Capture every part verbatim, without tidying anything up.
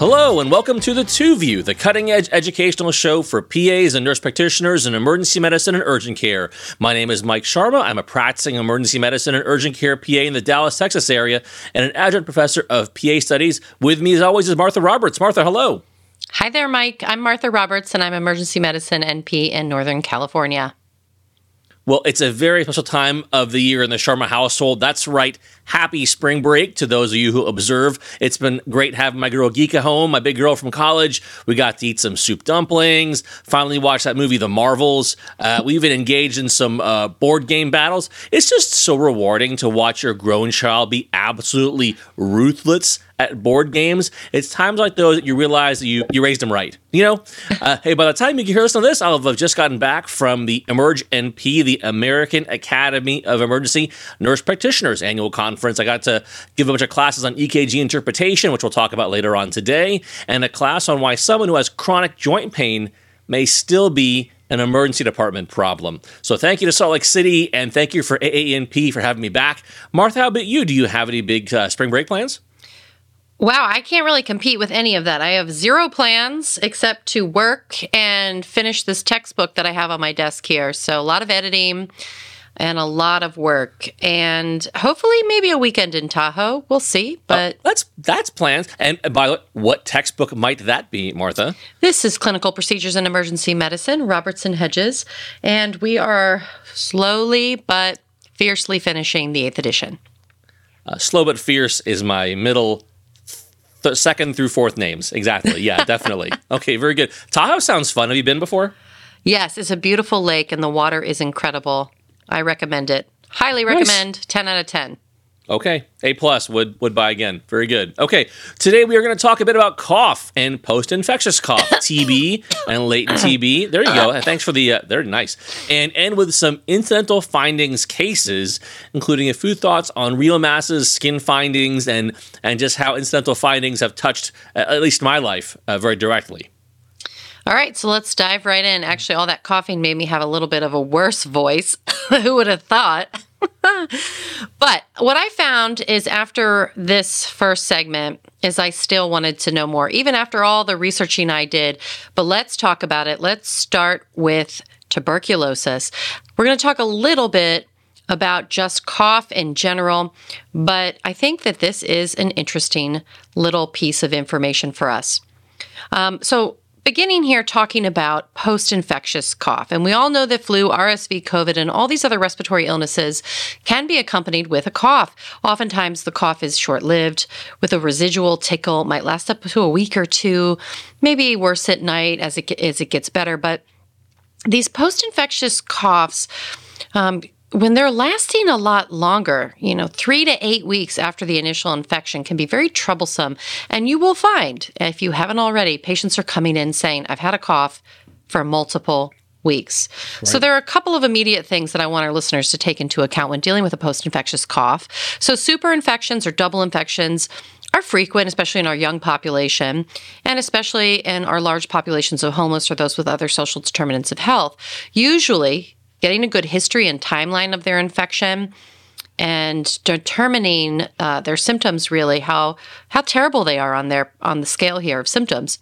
Hello and welcome to The Two View, the cutting-edge educational show for P As and nurse practitioners in emergency medicine and urgent care. My name is Mike Sharma. I'm a practicing emergency medicine and urgent care P A in the Dallas, Texas area and an adjunct professor of P A studies. With me as always is Martha Roberts. Martha, hello. Hi there, Mike. I'm Martha Roberts and I'm emergency medicine N P in Northern California. Well, it's a very special time of the year in the Sharma household. That's right. Happy spring break to those of you who observe. It's been great having my girl Geeka home, my big girl from college. We got to eat some soup dumplings, finally watched that movie, The Marvels. Uh, we even engaged in some uh, board game battles. It's just so rewarding to watch your grown child be absolutely ruthless at board games. It's times like those that you realize that you, you raised them right. You know, uh, hey, by the time you can hear us on this, I'll have just gotten back from the Emerge N P, the American Academy of Emergency Nurse Practitioners annual conference. I got to give a bunch of classes on E K G interpretation, which we'll talk about later on today, and a class on why someone who has chronic joint pain may still be an emergency department problem. So thank you to Salt Lake City, and thank you for A A N P for having me back. Martha, how about you? Do you have any big uh, spring break plans? Wow, I can't really compete with any of that. I have zero plans except to work and finish this textbook that I have on my desk here. So a lot of editing and a lot of work, and hopefully maybe a weekend in Tahoe. We'll see. But oh, that's that's plans. And by the way, what textbook might that be, Martha? This is Clinical Procedures in Emergency Medicine, Robertson Hedges, and we are slowly but fiercely finishing the eighth edition. Uh, slow but fierce is my middle. Th- second through fourth names. Exactly. Yeah, definitely. Okay, very good. Tahoe sounds fun. Have you been before? Yes, it's a beautiful lake and the water is incredible. I recommend it. Highly recommend. Nice. ten out of ten. Okay. A plus would would buy again. Very good. Okay. Today we are going to talk a bit about cough and post-infectious cough, T B and latent T B. There you go. Thanks for the, uh, they're nice. And end with some incidental findings cases, including a few thoughts on real masses, skin findings, and, and just how incidental findings have touched, uh, at least my life, uh, very directly. All right, so let's dive right in. Actually, all that coughing made me have a little bit of a worse voice. Who would have thought? But what I found is after this first segment is I still wanted to know more, even after all the researching I did. But let's talk about it. Let's start with tuberculosis. We're going to talk a little bit about just cough in general, but I think that this is an interesting little piece of information for us. Um, so Beginning here talking about post-infectious cough. And we all know that flu, R S V, COVID, and all these other respiratory illnesses can be accompanied with a cough. Oftentimes the cough is short-lived with a residual tickle, might last up to a week or two, maybe worse at night as it, as it gets better. But these post-infectious coughs, um, when they're lasting a lot longer, you know, three to eight weeks after the initial infection can be very troublesome. And you will find, if you haven't already, patients are coming in saying, I've had a cough for multiple weeks. Right. So there are a couple of immediate things that I want our listeners to take into account when dealing with a post-infectious cough. So super infections or double infections are frequent, especially in our young population, and especially in our large populations of homeless or those with other social determinants of health. Usually, getting a good history and timeline of their infection and determining uh, their symptoms, really how how terrible they are on their on the scale here of symptoms,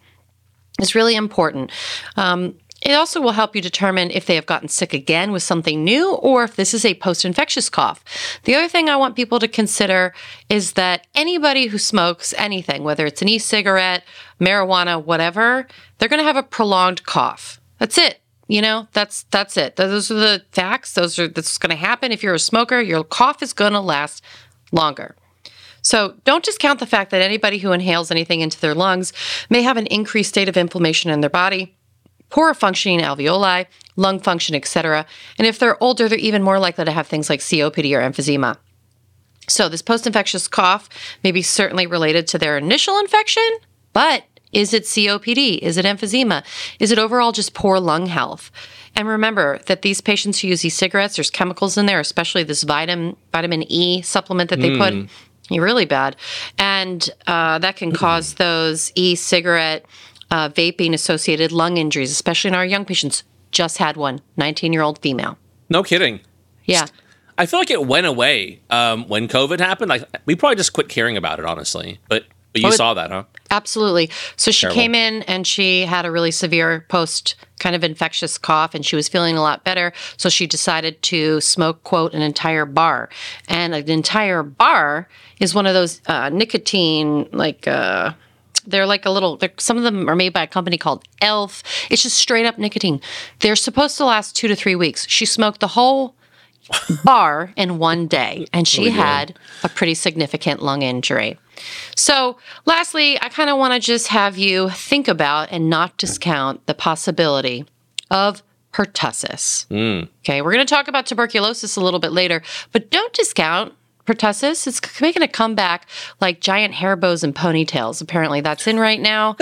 is really important. Um, it also will help you determine if they have gotten sick again with something new or if this is a post-infectious cough. The other thing I want people to consider is that anybody who smokes anything, whether it's an e-cigarette, marijuana, whatever, they're going to have a prolonged cough. That's it. You know, that's that's it. Those are the facts. Those are that's going to happen. If you're a smoker, your cough is going to last longer. So don't discount the fact that anybody who inhales anything into their lungs may have an increased state of inflammation in their body, poor functioning alveoli, lung function, et cetera. And if they're older, they're even more likely to have things like C O P D or emphysema. So this post-infectious cough may be certainly related to their initial infection, but is it C O P D? Is it emphysema? Is it overall just poor lung health? And remember that these patients who use e-cigarettes, there's chemicals in there, especially this vitamin vitamin E supplement that they mm. put. You're really bad. And uh, that can cause those e-cigarette uh, vaping-associated lung injuries, especially in our young patients. Just had one, nineteen-year-old female. No kidding. Yeah. I feel like it went away um, when COVID happened. Like we probably just quit caring about it, honestly. But But you Oh, it- saw that, huh? Absolutely. So she Terrible. came in and she had a really severe post kind of infectious cough and she was feeling a lot better. So she decided to smoke, quote, an entire bar. And an entire bar is one of those uh, nicotine, like, uh, they're like a little, they're, some of them are made by a company called Elf. It's just straight up nicotine. They're supposed to last two to three weeks. She smoked the whole bar in one day and she Really good. had a pretty significant lung injury. So, lastly, I kind of want to just have you think about and not discount the possibility of pertussis. Mm. Okay, we're going to talk about tuberculosis a little bit later, but don't discount pertussis. It's making a comeback like giant hair bows and ponytails. Apparently, that's in right now.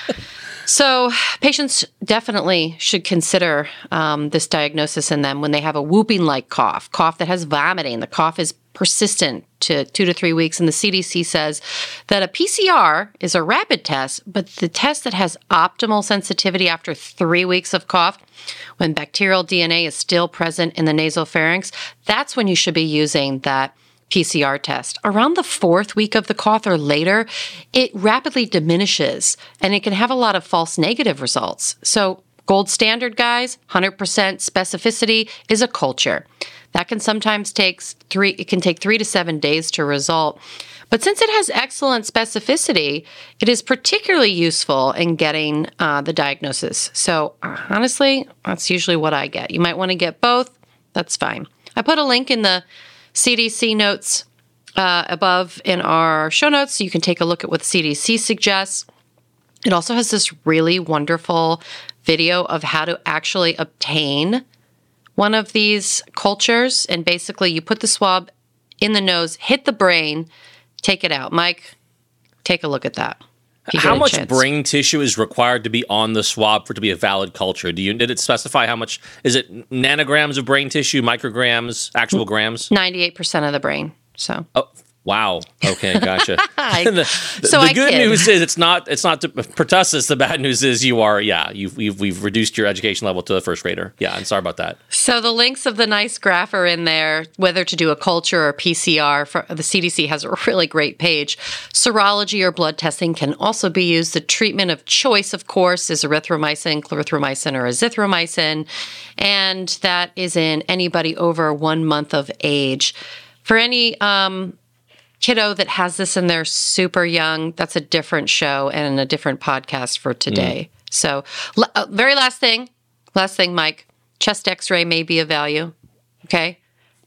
So, patients definitely should consider um, this diagnosis in them when they have a whooping-like cough, cough that has vomiting. The cough is persistent to two to three weeks, and the C D C says that a P C R is a rapid test, but the test that has optimal sensitivity after three weeks of cough, when bacterial D N A is still present in the nasopharynx, that's when you should be using that P C R test. Around the fourth week of the cough or later, it rapidly diminishes and it can have a lot of false negative results. So gold standard, guys, one hundred percent specificity is a culture. That can sometimes take three, it can take three to seven days to result. But since it has excellent specificity, it is particularly useful in getting uh, the diagnosis. So honestly, that's usually what I get. You might want to get both. That's fine. I put a link in the C D C notes uh, above in our show notes, so you can take a look at what the C D C suggests. It also has this really wonderful video of how to actually obtain one of these cultures. And basically, you put the swab in the nose, hit the brain, take it out. Mike, take a look at that. if you get How a much chance. brain tissue is required to be on the swab for it to be a valid culture? Do you did it specify how much? Is it nanograms of brain tissue, micrograms, actual grams? ninety-eight percent of the brain. So Oh, wow. Okay, gotcha. I- the the, so the I good kid. news is it's not it's not to, pertussis. The bad news is you are yeah you've we've, we've reduced your education level to a first grader. Yeah, and sorry about that. So the links of the nice graph are in there, whether to do a culture or P C R. For, the C D C has a really great page. Serology or blood testing can also be used. The treatment of choice, of course, is erythromycin, clarithromycin, or azithromycin, and that is in anybody over one month of age. For any um, kiddo that has this and they're super young, that's a different show and a different podcast for today. Mm. So, uh, very last thing, last thing, Mike. Chest x-ray may be of value, okay?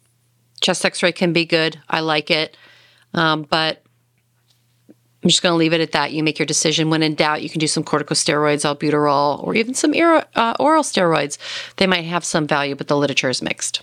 Chest x-ray can be good. I like it. Um, but I'm just going to leave it at that. You make your decision. When in doubt, you can do some corticosteroids, albuterol, or even some oral, uh, oral steroids. They might have some value, but the literature is mixed.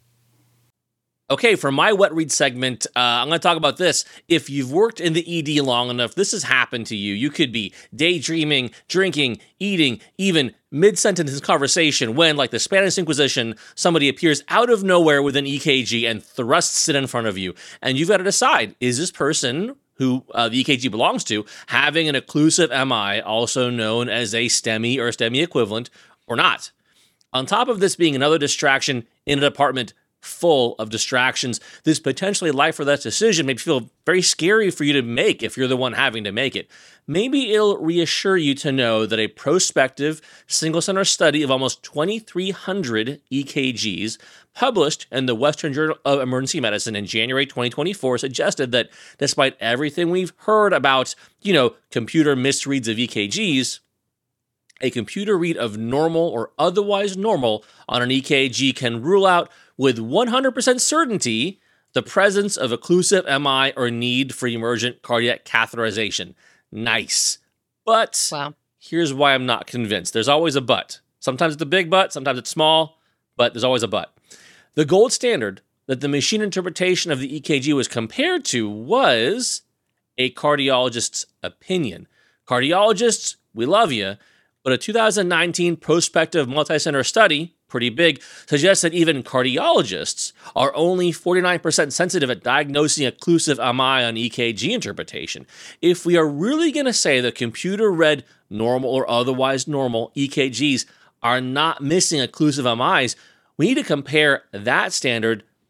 Okay, for my wet read segment, uh, I'm going to talk about this. If you've worked in the E D long enough, this has happened to you. You could be daydreaming, drinking, eating, even mid-sentence conversation when, like the Spanish Inquisition, somebody appears out of nowhere with an E K G and thrusts it in front of you. And you've got to decide, is this person who uh, the E K G belongs to having an occlusive M I, also known as a STEMI or STEMI equivalent, or not? On top of this being another distraction in a department full of distractions, this potentially life or death decision may feel very scary for you to make if you're the one having to make it. Maybe it'll reassure you to know that a prospective single-center study of almost twenty-three hundred E K Gs published in the Western Journal of Emergency Medicine in January twenty twenty-four suggested that despite everything we've heard about, you know, computer misreads of E K Gs, a computer read of normal or otherwise normal on an E K G can rule out with one hundred percent certainty the presence of occlusive M I or need for emergent cardiac catheterization. Nice. But Wow. here's why I'm not convinced. There's always a but. Sometimes it's a big but, sometimes it's small, but there's always a but. The gold standard that the machine interpretation of the E K G was compared to was a cardiologist's opinion. Cardiologists, we love you, but a two thousand nineteen prospective multi-center study, pretty big, suggests that even cardiologists are only forty-nine percent sensitive at diagnosing occlusive M I on E K G interpretation. If we are really going to say that computer-read normal or otherwise normal E K Gs are not missing occlusive M Is, we need to compare that standard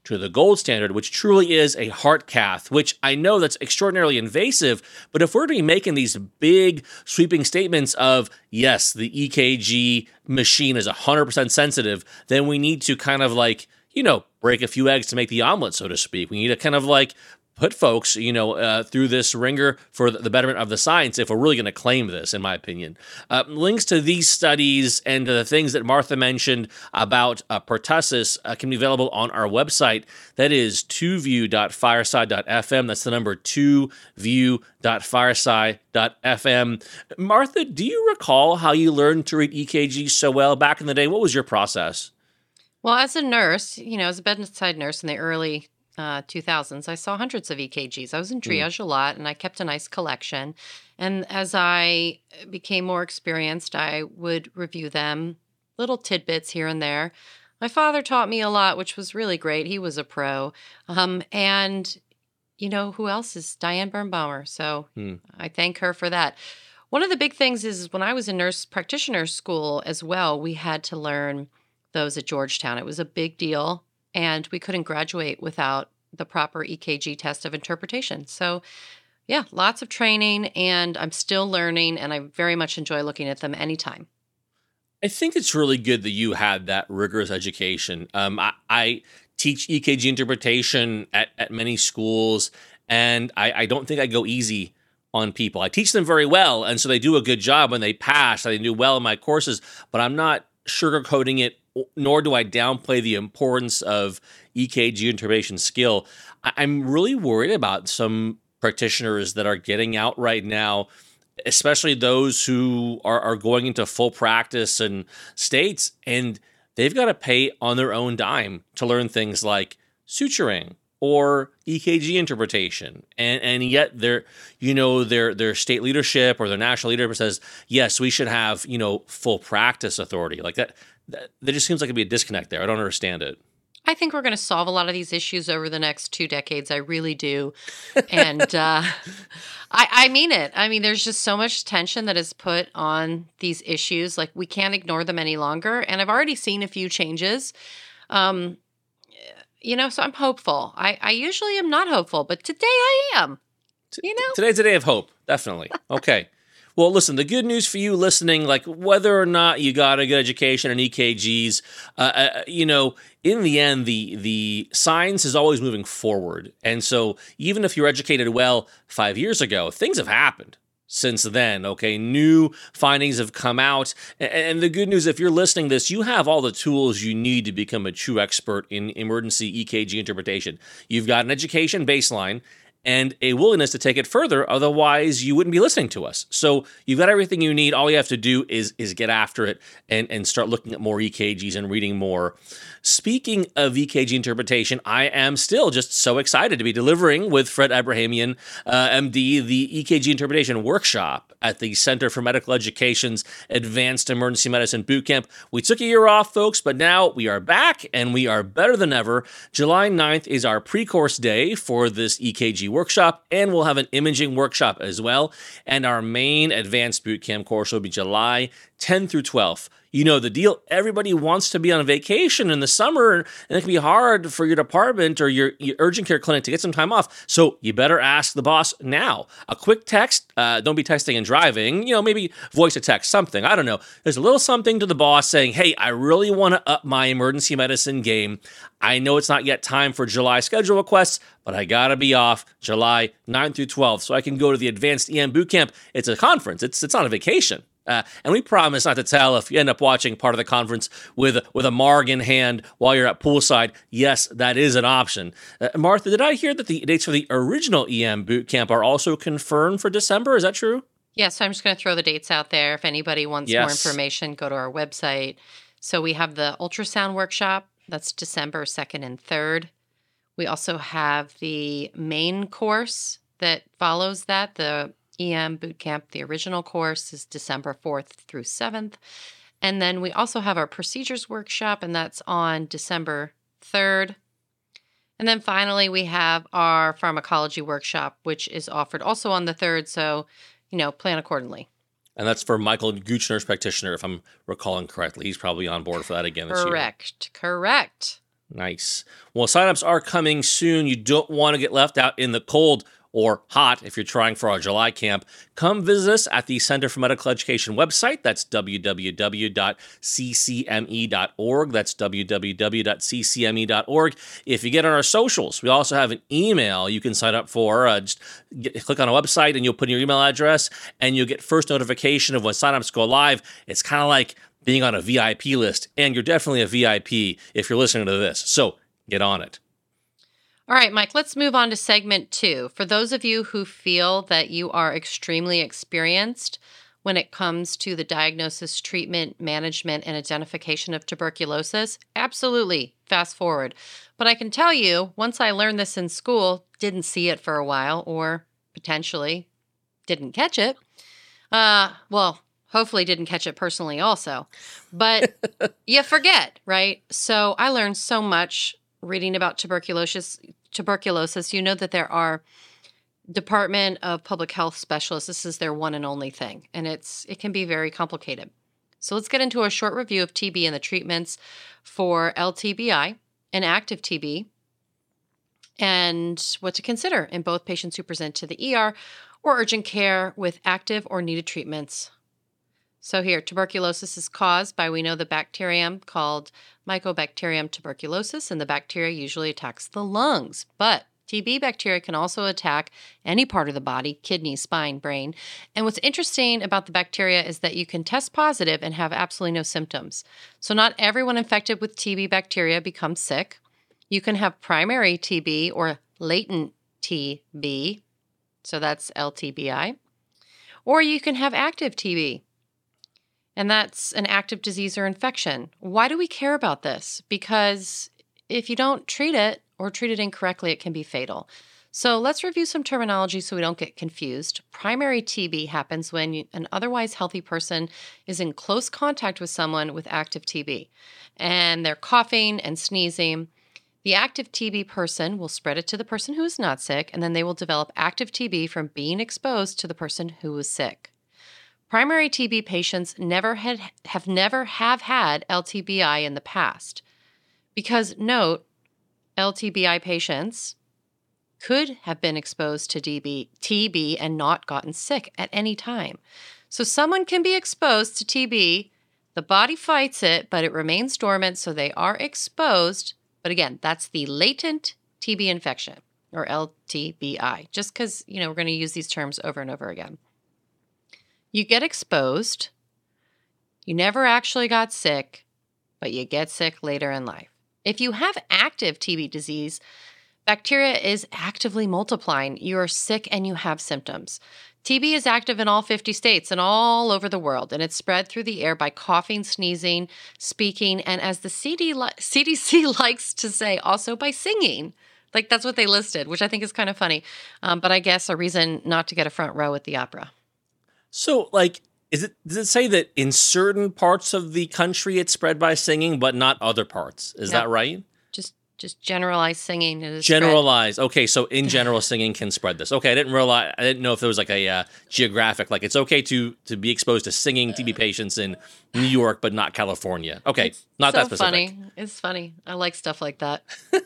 to the gold standard, which truly is a heart cath, which I know that's extraordinarily invasive. But if we're to be making these big sweeping statements of, yes, the E K G machine is one hundred percent sensitive, then we need to kind of like, you know, break a few eggs to make the omelet, so to speak. We need to kind of like put folks, you know, uh, through this ringer for the betterment of the science if we're really going to claim this, in my opinion. Uh, links to these studies and to the things that Martha mentioned about uh, pertussis uh, can be available on our website. That is two view dot fireside dot f m. That's the number two view dot fireside dot f m. Martha, do you recall how you learned to read E K G so well back in the day? What was your process? Well, as a nurse, you know, as a bedside nurse in the early Uh, two thousands, I saw hundreds of E K Gs. I was in triage mm. a lot, and I kept a nice collection. And as I became more experienced, I would review them, little tidbits here and there. My father taught me a lot, which was really great. He was a pro. Um, and, you know, who else is Diane Birnbaumer? So mm. I thank her for that. One of the big things is when I was in nurse practitioner school as well, we had to learn those at Georgetown. It was a big deal. And we couldn't graduate without the proper E K G test of interpretation. So, yeah, lots of training, and I'm still learning, and I very much enjoy looking at them anytime. I think it's really good that you had that rigorous education. Um, I, I teach E K G interpretation at, at many schools, and I, I don't think I go easy on people. I teach them very well, and so they do a good job when they pass. They do well in my courses, but I'm not sugarcoating it, nor do I downplay the importance of E K G interpretation skill. I'm really worried about some practitioners that are getting out right now, especially those who are, are going into full practice and states, and they've got to pay on their own dime to learn things like suturing or E K G interpretation. And and yet their, you know, their their state leadership or their national leadership says, yes, we should have, you know, full practice authority. Like that, that there just seems like it'd be a disconnect there. I don't understand it. I think we're going to solve a lot of these issues over the next two decades. I really do. And uh, I, I mean it. I mean, there's just so much tension that is put on these issues. Like, we can't ignore them any longer. And I've already seen a few changes. Um, you know, so I'm hopeful. I, I usually am not hopeful, but today I am. You know? Today's a day of hope. Definitely. Okay. Well, listen, the good news for you listening, like whether or not you got a good education in E K Gs, uh, uh, you know, in the end, the the science is always moving forward. And so even if you're educated well five years ago, things have happened since then, okay? New findings have come out. And the good news, if you're listening to this, you have all the tools you need to become a true expert in emergency E K G interpretation. You've got an education baseline and a willingness to take it further. Otherwise, you wouldn't be listening to us. So you've got everything you need. All you have to do is is get after it and, and start looking at more E K Gs and reading more. Speaking of E K G interpretation, I am still just so excited to be delivering with Fred Abrahamian, uh, M D, the E K G interpretation workshop at the Center for Medical Education's Advanced Emergency Medicine Bootcamp. We took a year off, folks, but now we are back and we are better than ever. July ninth is our pre-course day for this E K G workshop, and we'll have an imaging workshop as well. And our main advanced bootcamp course will be July tenth through twelfth. You know the deal. Everybody wants to be on vacation in the summer, and it can be hard for your department or your, your urgent care clinic to get some time off. So you better ask the boss now. A quick text. Uh, don't be texting and driving. You know, maybe voice a text, something. I don't know. There's a little something to the boss saying, hey, I really want to up my emergency medicine game. I know it's not yet time for July schedule requests, but I got to be off July ninth through twelfth so I can go to the Advanced E M Bootcamp. It's a conference. It's, it's not a vacation. Uh, and we promise not to tell if you end up watching part of the conference with, with a marg in hand while you're at poolside. Yes, that is an option. Uh, Martha, did I hear that the dates for the original E M Bootcamp are also confirmed for December? Is that true? Yeah, so I'm just going to throw the dates out there. If anybody wants yes. more information, go to our website. So we have the ultrasound workshop. That's December second and third. We also have the main course that follows that, the E M Bootcamp. The original course is December fourth through seventh. And then we also have our procedures workshop, and that's on December third. And then finally, we have our pharmacology workshop, which is offered also on the third. So, you know, plan accordingly. And that's for Michael Gooch, nurse practitioner, if I'm recalling correctly. He's probably on board for that again this correct, year. Correct, correct. Nice. Well, signups are coming soon. You don't want to get left out in the cold or hot if you're trying for our July camp. Come visit us at the Center for Medical Education website. That's w w w dot c c m e dot org. That's w w w dot c c m e dot org. If you get on our socials, we also have an email you can sign up for. Uh, just get, click on our website and you'll put in your email address and you'll get first notification of when signups go live. It's kind of like being on a V I P list, and you're definitely a V I P if you're listening to this. So get on it. All right, Mike, let's move on to segment two. For those of you who feel that you are extremely experienced when it comes to the diagnosis, treatment, management, and identification of tuberculosis, absolutely fast forward. But I can tell you, once I learned this in school, didn't see it for a while, or potentially didn't catch it. Uh, well, hopefully didn't catch it personally also. But you forget, right? So I learned so much reading about tuberculosis. Tuberculosis, you know that there are Department of Public Health specialists. This is their one and only thing, and it's it can be very complicated. So let's get into a short review of T B and the treatments for L T B I and active T B, and what to consider in both patients who present to the E R or urgent care with active or needed treatments. So here, tuberculosis is caused by, we know, the bacterium called Mycobacterium tuberculosis, and the bacteria usually attacks the lungs. But T B bacteria can also attack any part of the body, kidney, spine, brain. And what's interesting about the bacteria is that you can test positive and have absolutely no symptoms. So not everyone infected with T B bacteria becomes sick. You can have primary T B or latent T B, so that's L T B I, or you can have active T B. And that's an active disease or infection. Why do we care about this? Because if you don't treat it or treat it incorrectly, it can be fatal. So let's review some terminology so we don't get confused. Primary T B happens when an otherwise healthy person is in close contact with someone with active T B, and they're coughing and sneezing. The active T B person will spread it to the person who is not sick, and then they will develop active T B from being exposed to the person who is sick. Primary T B patients never had, have never have had L T B I in the past. Because, note, L T B I patients could have been exposed to D B, T B and not gotten sick at any time. So someone can be exposed to T B, the body fights it, but it remains dormant, so they are exposed. But again, that's the latent T B infection, or L T B I, just because, you know, we're going to use these terms over and over again. You get exposed, you never actually got sick, but you get sick later in life. If you have active T B disease, bacteria is actively multiplying. You are sick and you have symptoms. T B is active in all fifty states and all over the world, and it's spread through the air by coughing, sneezing, speaking, and as the C D C likes to say, also by singing. Like, that's what they listed, which I think is kind of funny, um, but I guess a reason not to get a front row at the opera. So, like, is it does it say that in certain parts of the country it's spread by singing, but not other parts? Is No. that right? Just just generalized singing. Is Generalized. Okay, so in general, singing can spread this. Okay, I didn't realize. I didn't know if there was like a uh, geographic. Like, it's okay to to be exposed to singing T B patients in New York, but not California. Okay, It's not so that specific. funny. It's funny. I like stuff like that.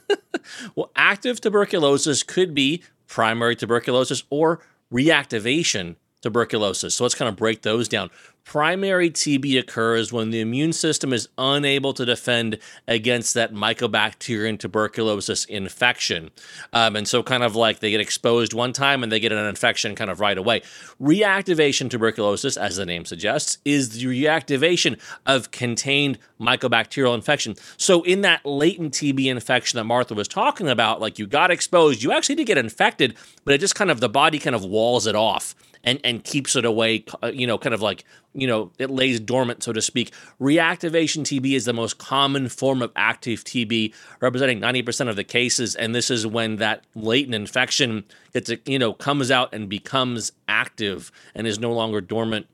Well, active tuberculosis could be primary tuberculosis or reactivation tuberculosis. So let's kind of break those down. Primary T B occurs when the immune system is unable to defend against that Mycobacterium tuberculosis infection. Um, and so kind of like they get exposed one time and they get an infection kind of right away. Reactivation tuberculosis, as the name suggests, is the reactivation of contained mycobacterial infection. So in that latent T B infection that Martha was talking about, like you got exposed, you actually did get infected, but it just kind of, the body kind of walls it off. And, and keeps it away, you know, kind of like, you know, it lays dormant, so to speak. Reactivation T B is the most common form of active T B, representing ninety percent of the cases. And this is when that latent infection gets, you know, comes out and becomes active and is no longer dormant.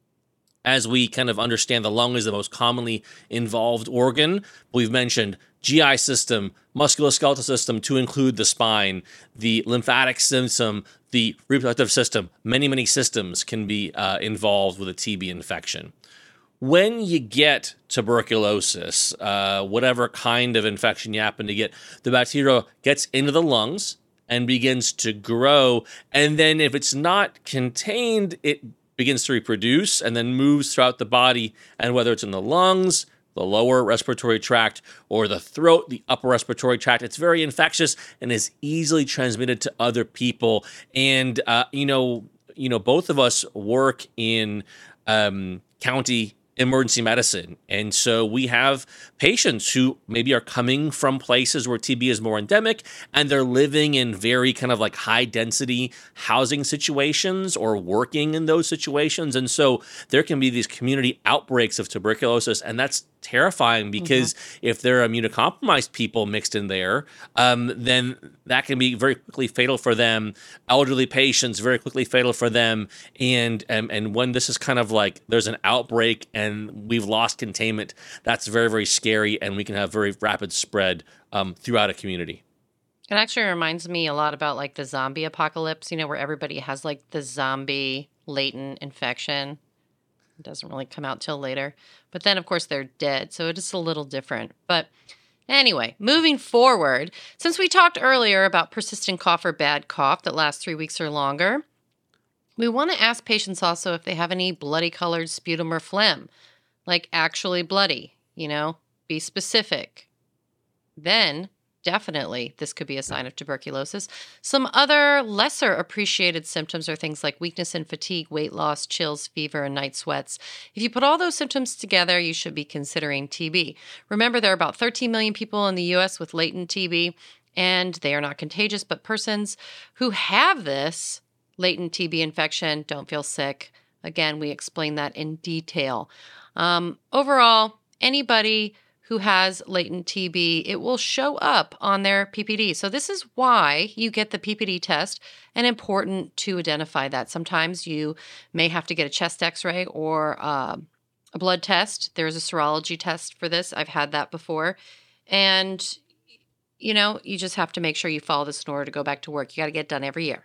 As we kind of understand, the lung is the most commonly involved organ. We've mentioned G I system, musculoskeletal system to include the spine, the lymphatic system, the reproductive system. Many, many systems can be uh, involved with a T B infection. when you get tuberculosis, uh, whatever kind of infection you happen to get, the bacteria gets into the lungs and begins to grow. And then if it's not contained, it begins to reproduce and then moves throughout the body. And whether it's in the lungs, the lower respiratory tract, or the throat, the upper respiratory tract, it's very infectious and is easily transmitted to other people. And, uh, you know, you know, both of us work in um, county emergency medicine. And so we have patients who maybe are coming from places where T B is more endemic and they're living in very kind of like high density housing situations or working in those situations. And so there can be these community outbreaks of tuberculosis, and that's terrifying because mm-hmm. if there are immunocompromised people mixed in there, um, then that can be very quickly fatal for them. Elderly patients, very quickly fatal for them. And, and, and when this is kind of like there's an outbreak and we've lost containment, that's very, very scary, and we can have very rapid spread um, throughout a community. It actually reminds me a lot about like the zombie apocalypse, you know, where everybody has like the zombie latent infection. It doesn't really come out till later. But then, of course, they're dead. So it is a little different. But anyway, moving forward, since we talked earlier about persistent cough or bad cough that lasts three weeks or longer, we want to ask patients also if they have any bloody colored sputum or phlegm, like actually bloody, you know, be specific. Then definitely this could be a sign of tuberculosis. Some other lesser appreciated symptoms are things like weakness and fatigue, weight loss, chills, fever, and night sweats. If you put all those symptoms together, you should be considering T B. Remember, there are about thirteen million people in the U S with latent T B, and they are not contagious, but persons who have this latent T B infection don't feel sick. Again, we explain that in detail. Um, overall, anybody who has latent T B, it will show up on their P P D. So this is why you get the P P D test, and important to identify that. Sometimes you may have to get a chest x-ray or uh, a blood test. There's a serology test for this. I've had that before. And, you know, you just have to make sure you follow this in order to go back to work. You got to get it done every year.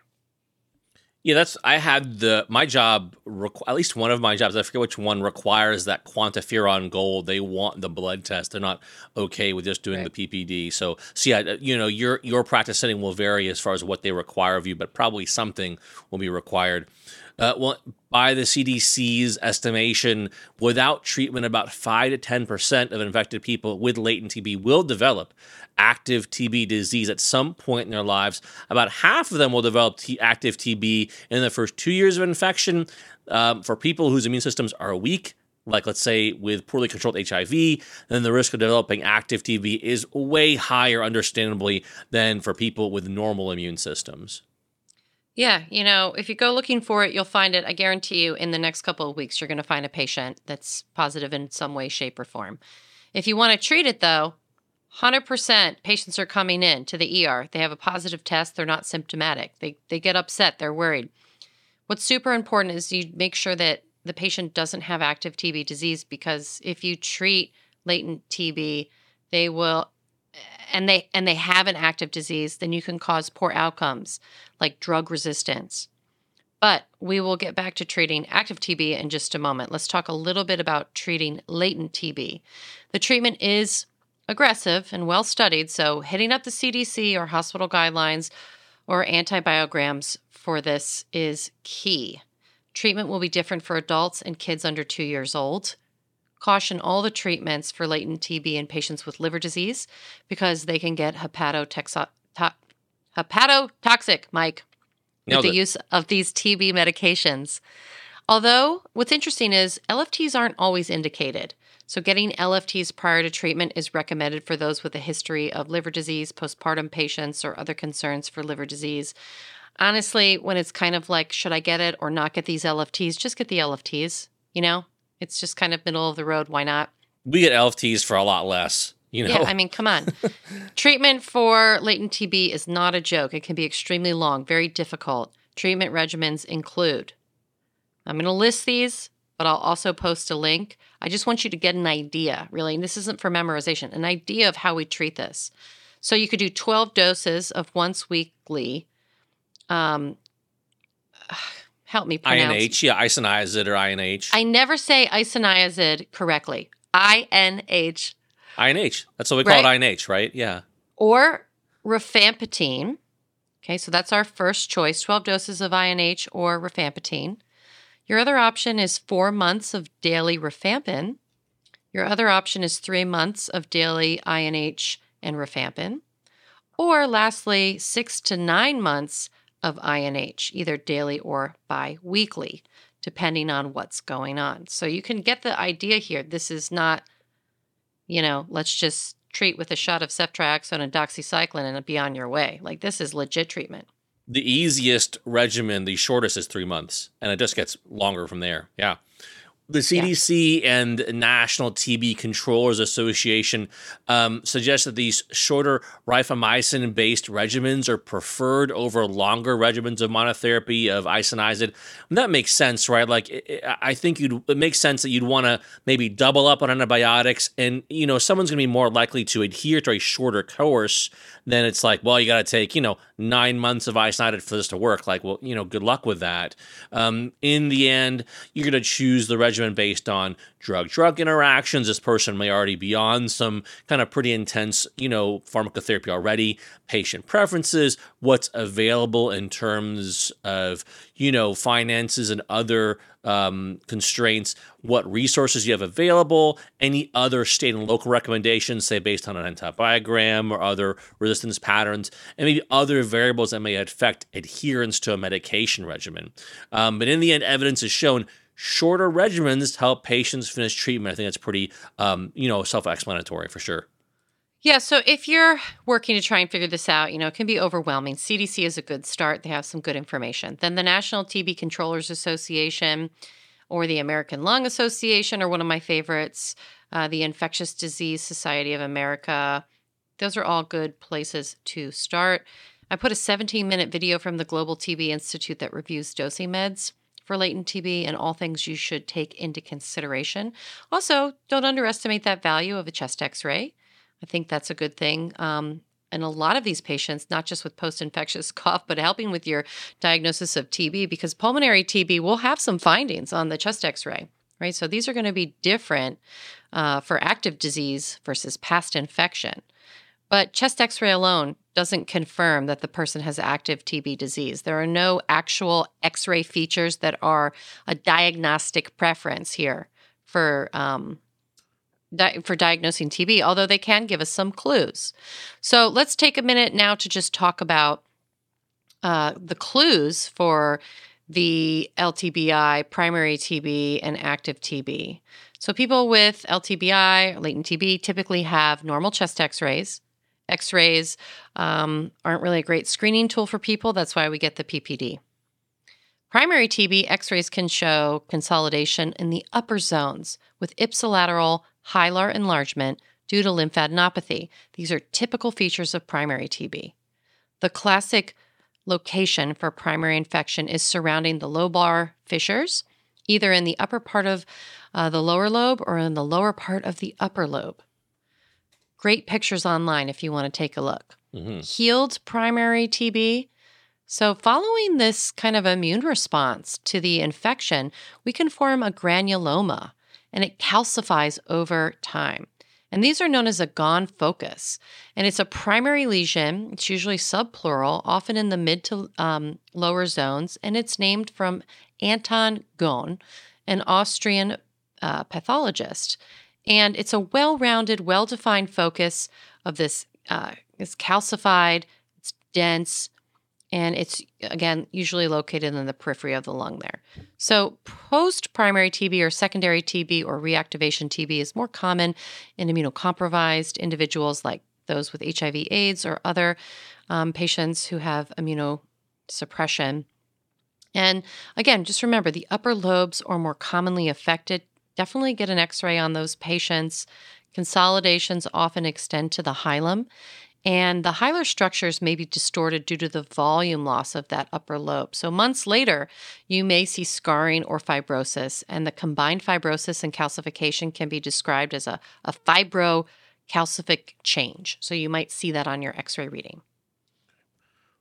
Yeah, that's, I had the, my job, requ- at least one of my jobs, I forget which one, requires that quantiferon gold. They want the blood test. They're not okay with just doing right. the P P D. So, so yeah, you know, your, your practice setting will vary as far as what they require of you, but probably something will be required. Uh, well, by the C D C's estimation, without treatment, about five to ten percent of infected people with latent T B will develop active T B disease at some point in their lives. About half of them will develop T- active T B in the first two years of infection. Um, for people whose immune systems are weak, like let's say with poorly controlled H I V, then the risk of developing active T B is way higher, understandably, than for people with normal immune systems. Yeah, you know, if you go looking for it, you'll find it. I guarantee you in the next couple of weeks, you're going to find a patient that's positive in some way, shape, or form. If you want to treat it, though, one hundred percent patients are coming in to the E R. They have a positive test. They're not symptomatic. They they get upset. They're worried. What's super important is you make sure that the patient doesn't have active T B disease, because if you treat latent T B, they will... and they and they have an active disease, then you can cause poor outcomes like drug resistance. But we will get back to treating active T B in just a moment. Let's talk a little bit about treating latent T B. The treatment is aggressive and well studied, so hitting up the C D C or hospital guidelines or antibiograms for this is key. Treatment will be different for adults and kids under two years old. Caution all the treatments for latent T B in patients with liver disease, because they can get hepatotoxic, to- hepatotoxic, Mike, with Nailed the it. use of these T B medications. Although, what's interesting is L F Ts aren't always indicated. So getting L F Ts prior to treatment is recommended for those with a history of liver disease, postpartum patients, or other concerns for liver disease. Honestly, when it's kind of like, should I get it or not get these L F Ts, just get the L F Ts, you know? It's just kind of middle of the road. Why not? We get L F Ts for a lot less, you know? Yeah, I mean, come on. Treatment for latent T B is not a joke. It can be extremely long, very difficult. Treatment regimens include, I'm going to list these, but I'll also post a link. I just want you to get an idea, really, and this isn't for memorization, an idea of how we treat this. So you could do twelve doses of once weekly um, help me pronounce. I N H, yeah, isoniazid or I N H. I never say isoniazid correctly. I N H. I N H. That's what we Right? call it, I N H, right? Yeah. Or rifampicin. Okay, so that's our first choice, twelve doses of I N H or rifampicin. Your other option is four months of daily rifampin. Your other option is three months of daily I N H and rifampin. Or lastly, six to nine months of I N H, either daily or bi-weekly, depending on what's going on. So you can get the idea here. This is not, you know, let's just treat with a shot of ceftriaxone and doxycycline and be on your way. Like, this is legit treatment. The easiest regimen, the shortest, is three months, and it just gets longer from there. Yeah. The C D C yeah. and National T B Controllers Association um, suggest that these shorter rifamycin-based regimens are preferred over longer regimens of monotherapy of isoniazid. And that makes sense, right? Like, it, it, I think you'd, it makes sense that you'd want to maybe double up on antibiotics, and, you know, someone's going to be more likely to adhere to a shorter course than it's like, well, you got to take, you know, nine months of isoniazid for this to work. Like, well, you know, good luck with that. Um, in the end, you're going to choose the regimen based on drug-drug interactions. This person may already be on some kind of pretty intense, you know, pharmacotherapy already, patient preferences, what's available in terms of, you know, finances and other um, constraints, what resources you have available, any other state and local recommendations, say based on an antibiogram or other resistance patterns, and maybe other variables that may affect adherence to a medication regimen. Um, but in the end, evidence has shown shorter regimens help patients finish treatment. I think that's pretty, um, you know, self-explanatory for sure. Yeah, so if you're working to try and figure this out, you know, it can be overwhelming. C D C is a good start. They have some good information. Then the National T B Controllers Association or the American Lung Association are one of my favorites, uh, the Infectious Disease Society of America. Those are all good places to start. I put a seventeen-minute video from the Global T B Institute that reviews dosing meds for latent T B and all things you should take into consideration. Also, don't underestimate that value of a chest x-ray. I think that's a good thing. Um, and a lot of these patients, not just with post-infectious cough, but helping with your diagnosis of T B, because pulmonary T B will have some findings on the chest x-ray, right? So these are going to be different uh, for active disease versus past infection. But chest x-ray alone doesn't confirm that the person has active T B disease. There are no actual x-ray features that are a diagnostic preference here for um, di- for diagnosing T B, although they can give us some clues. So let's take a minute now to just talk about uh, the clues for the L T B I, primary T B, and active T B. So people with L T B I, or latent T B, typically have normal chest x-rays. X-rays um, aren't really a great screening tool for people. That's why we get the P P D. Primary T B x-rays can show consolidation in the upper zones with ipsilateral hilar enlargement due to lymphadenopathy. These are typical features of primary T B. The classic location for primary infection is surrounding the lobar fissures, either in the upper part of uh, the lower lobe or in the lower part of the upper lobe. Great pictures online if you want to take a look. Mm-hmm. Healed primary T B. So following this kind of immune response to the infection, we can form a granuloma, and it calcifies over time. And these are known as a Ghon focus. And it's a primary lesion. It's usually subpleural, often in the mid to um, lower zones. And it's named from Anton Ghon, an Austrian uh, pathologist. And it's a well-rounded, well-defined focus of this. Uh, it's calcified, it's dense, and it's, again, usually located in the periphery of the lung there. So post-primary T B or secondary T B or reactivation T B is more common in immunocompromised individuals like those with H I V AIDS or other um, patients who have immunosuppression. And again, just remember, the upper lobes are more commonly affected. Definitely get an x-ray on those patients. Consolidations often extend to the hilum, and the hilar structures may be distorted due to the volume loss of that upper lobe. So months later, you may see scarring or fibrosis, and the combined fibrosis and calcification can be described as a, a fibrocalcific change. So you might see that on your x-ray reading.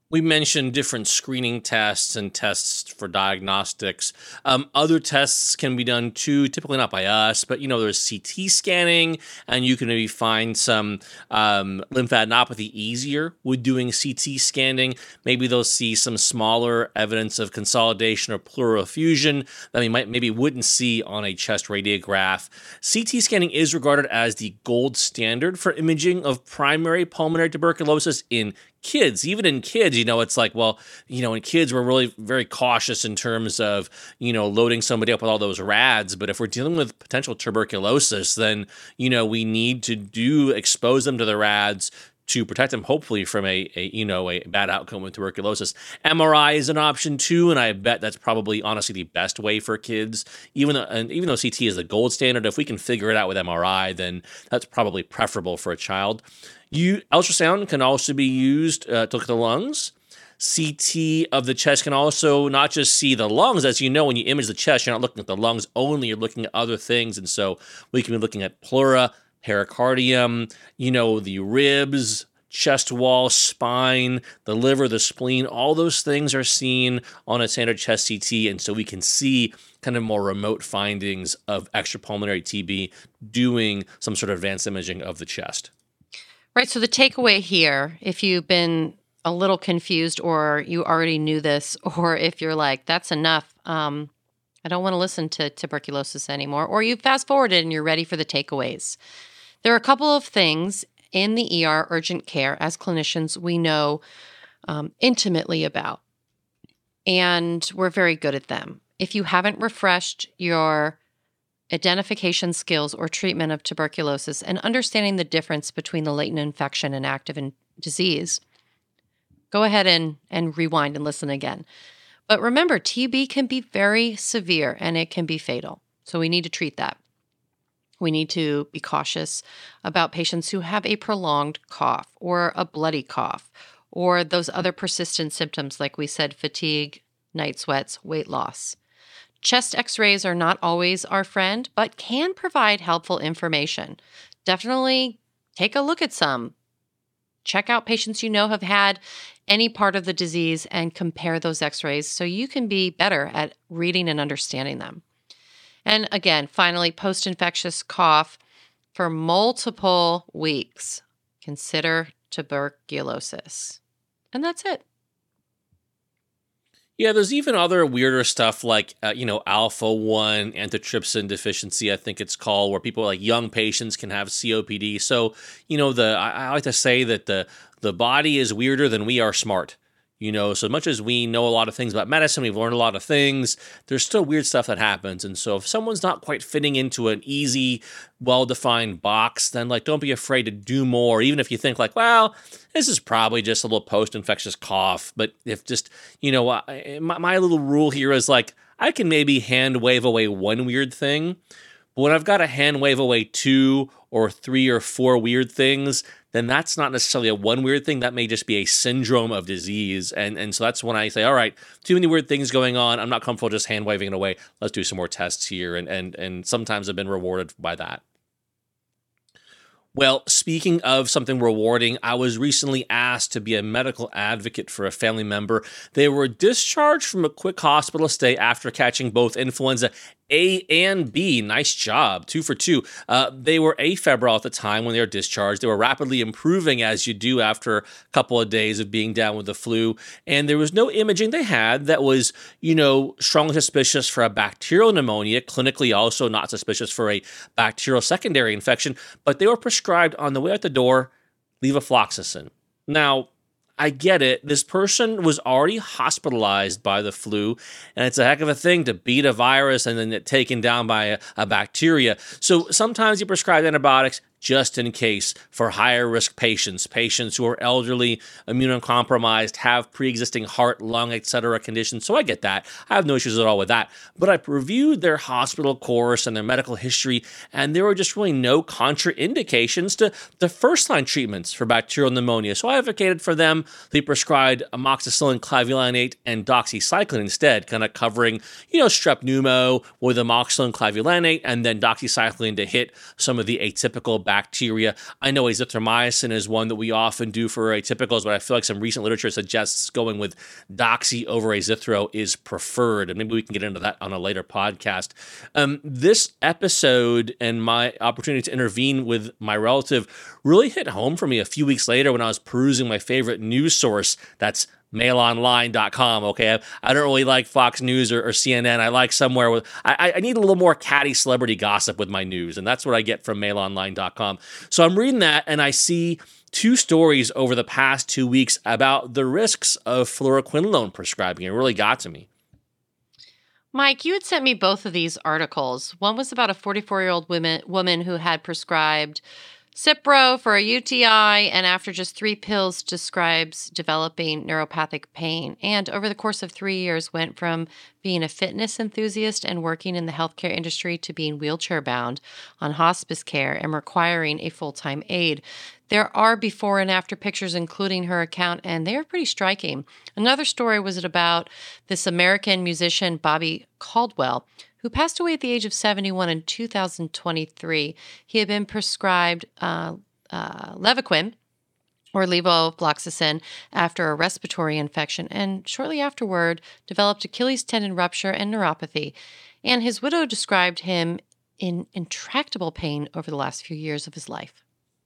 We mentioned different screening tests and tests for diagnostics. Um, other tests can be done too, typically not by us, but you know, there's C T scanning, and you can maybe find some um, lymphadenopathy easier with doing C T scanning. Maybe they'll see some smaller evidence of consolidation or pleural effusion that we might maybe wouldn't see on a chest radiograph. C T scanning is regarded as the gold standard for imaging of primary pulmonary tuberculosis in kids. Even in kids, you know, it's like, well, you know, in kids, we're really very cautious in terms of, you know, loading somebody up with all those rads. But if we're dealing with potential tuberculosis, then, you know, we need to do expose them to the rads to protect them, hopefully, from a, a you know, a bad outcome with tuberculosis. M R I is an option too, and I bet that's probably honestly the best way for kids. Even though, and even though C T is the gold standard, if we can figure it out with M R I, then that's probably preferable for a child. You, ultrasound can also be used uh, to look at the lungs. C T of the chest can also not just see the lungs. As you know, when you image the chest, you're not looking at the lungs only, you're looking at other things. And so we can be looking at pleura, pericardium, you know, the ribs, chest wall, spine, the liver, the spleen. All those things are seen on a standard chest C T. And so we can see kind of more remote findings of extrapulmonary T B doing some sort of advanced imaging of the chest. Right. So the takeaway here, if you've been a little confused or you already knew this, or if you're like, that's enough, um, I don't want to listen to tuberculosis anymore, or you fast forwarded and you're ready for the takeaways. There are a couple of things in the E R urgent care as clinicians we know um, intimately about, and we're very good at them. If you haven't refreshed your identification skills or treatment of tuberculosis and understanding the difference between the latent infection and active in disease, go ahead and, and rewind and listen again. But remember, T B can be very severe and it can be fatal. So we need to treat that. We need to be cautious about patients who have a prolonged cough or a bloody cough or those other persistent symptoms, like we said, fatigue, night sweats, weight loss. Chest x-rays are not always our friend, but can provide helpful information. Definitely take a look at some. Check out patients you know have had any part of the disease and compare those x-rays so you can be better at reading and understanding them. And again, finally, post-infectious cough for multiple weeks. Consider tuberculosis. And that's it. Yeah, there's even other weirder stuff like, uh, you know, alpha one antitrypsin deficiency, I think it's called, where people like young patients can have C O P D. So, you know, the I, I like to say that the the body is weirder than we are smart. You know, so much as we know a lot of things about medicine, we've learned a lot of things, there's still weird stuff that happens. And so if someone's not quite fitting into an easy, well-defined box, then like don't be afraid to do more, even if you think like, well, this is probably just a little post-infectious cough. But if just, you know, my, my little rule here is like, I can maybe hand wave away one weird thing, but when I've got to hand wave away two or three or four weird things, then that's not necessarily a one weird thing. That may just be a syndrome of disease. And and so that's when I say, all right, too many weird things going on. I'm not comfortable just hand waving it away. Let's do some more tests here. And and and sometimes I've been rewarded by that. Well, speaking of something rewarding, I was recently asked to be a medical advocate for a family member. They were discharged from a quick hospital stay after catching both influenza A and B. Nice job. Two for two. Uh, they were afebrile at the time when they were discharged. They were rapidly improving, as you do after a couple of days of being down with the flu. And there was no imaging they had that was, you know, strongly suspicious for a bacterial pneumonia, clinically also not suspicious for a bacterial secondary infection, but they were prescribed on the way out the door levofloxacin. Now, I get it. This person was already hospitalized by the flu, and it's a heck of a thing to beat a virus and then get taken down by a, a bacteria. So sometimes you prescribe antibiotics just in case for higher risk patients, patients who are elderly, immunocompromised, have pre-existing heart, lung, et cetera conditions. So I get that. I have no issues at all with that. But I reviewed their hospital course and their medical history, and there were just really no contraindications to the first-line treatments for bacterial pneumonia. So I advocated for them. They prescribed amoxicillin clavulanate and doxycycline instead, kind of covering, you know, strep pneumo with amoxicillin clavulanate and then doxycycline to hit some of the atypical bacteria. I know azithromycin is one that we often do for atypicals, but I feel like some recent literature suggests going with doxy over azithro is preferred, and maybe we can get into that on a later podcast. Um, this episode and my opportunity to intervene with my relative really hit home for me a few weeks later when I was perusing my favorite news source. That's mail online dot com. Okay, I, I don't really like Fox News or, or C N N. I like somewhere with I, I need a little more catty celebrity gossip with my news, and that's what I get from mail online dot com. So I'm reading that, and I see two stories over the past two weeks about the risks of fluoroquinolone prescribing. It really got to me. Mike, you had sent me both of these articles. One was about a forty-four-year-old woman woman who had prescribed Cipro for a U T I, and after just three pills describes developing neuropathic pain. And over the course of three years went from being a fitness enthusiast and working in the healthcare industry to being wheelchair bound on hospice care and requiring a full-time aide. There are before and after pictures including her account, and they are pretty striking. Another story was about this American musician, Bobby Caldwell, who passed away at the age of seventy-one in two thousand twenty-three. He had been prescribed uh, uh, Levaquin, or levofloxacin, after a respiratory infection, and shortly afterward developed Achilles tendon rupture and neuropathy. And his widow described him in intractable pain over the last few years of his life.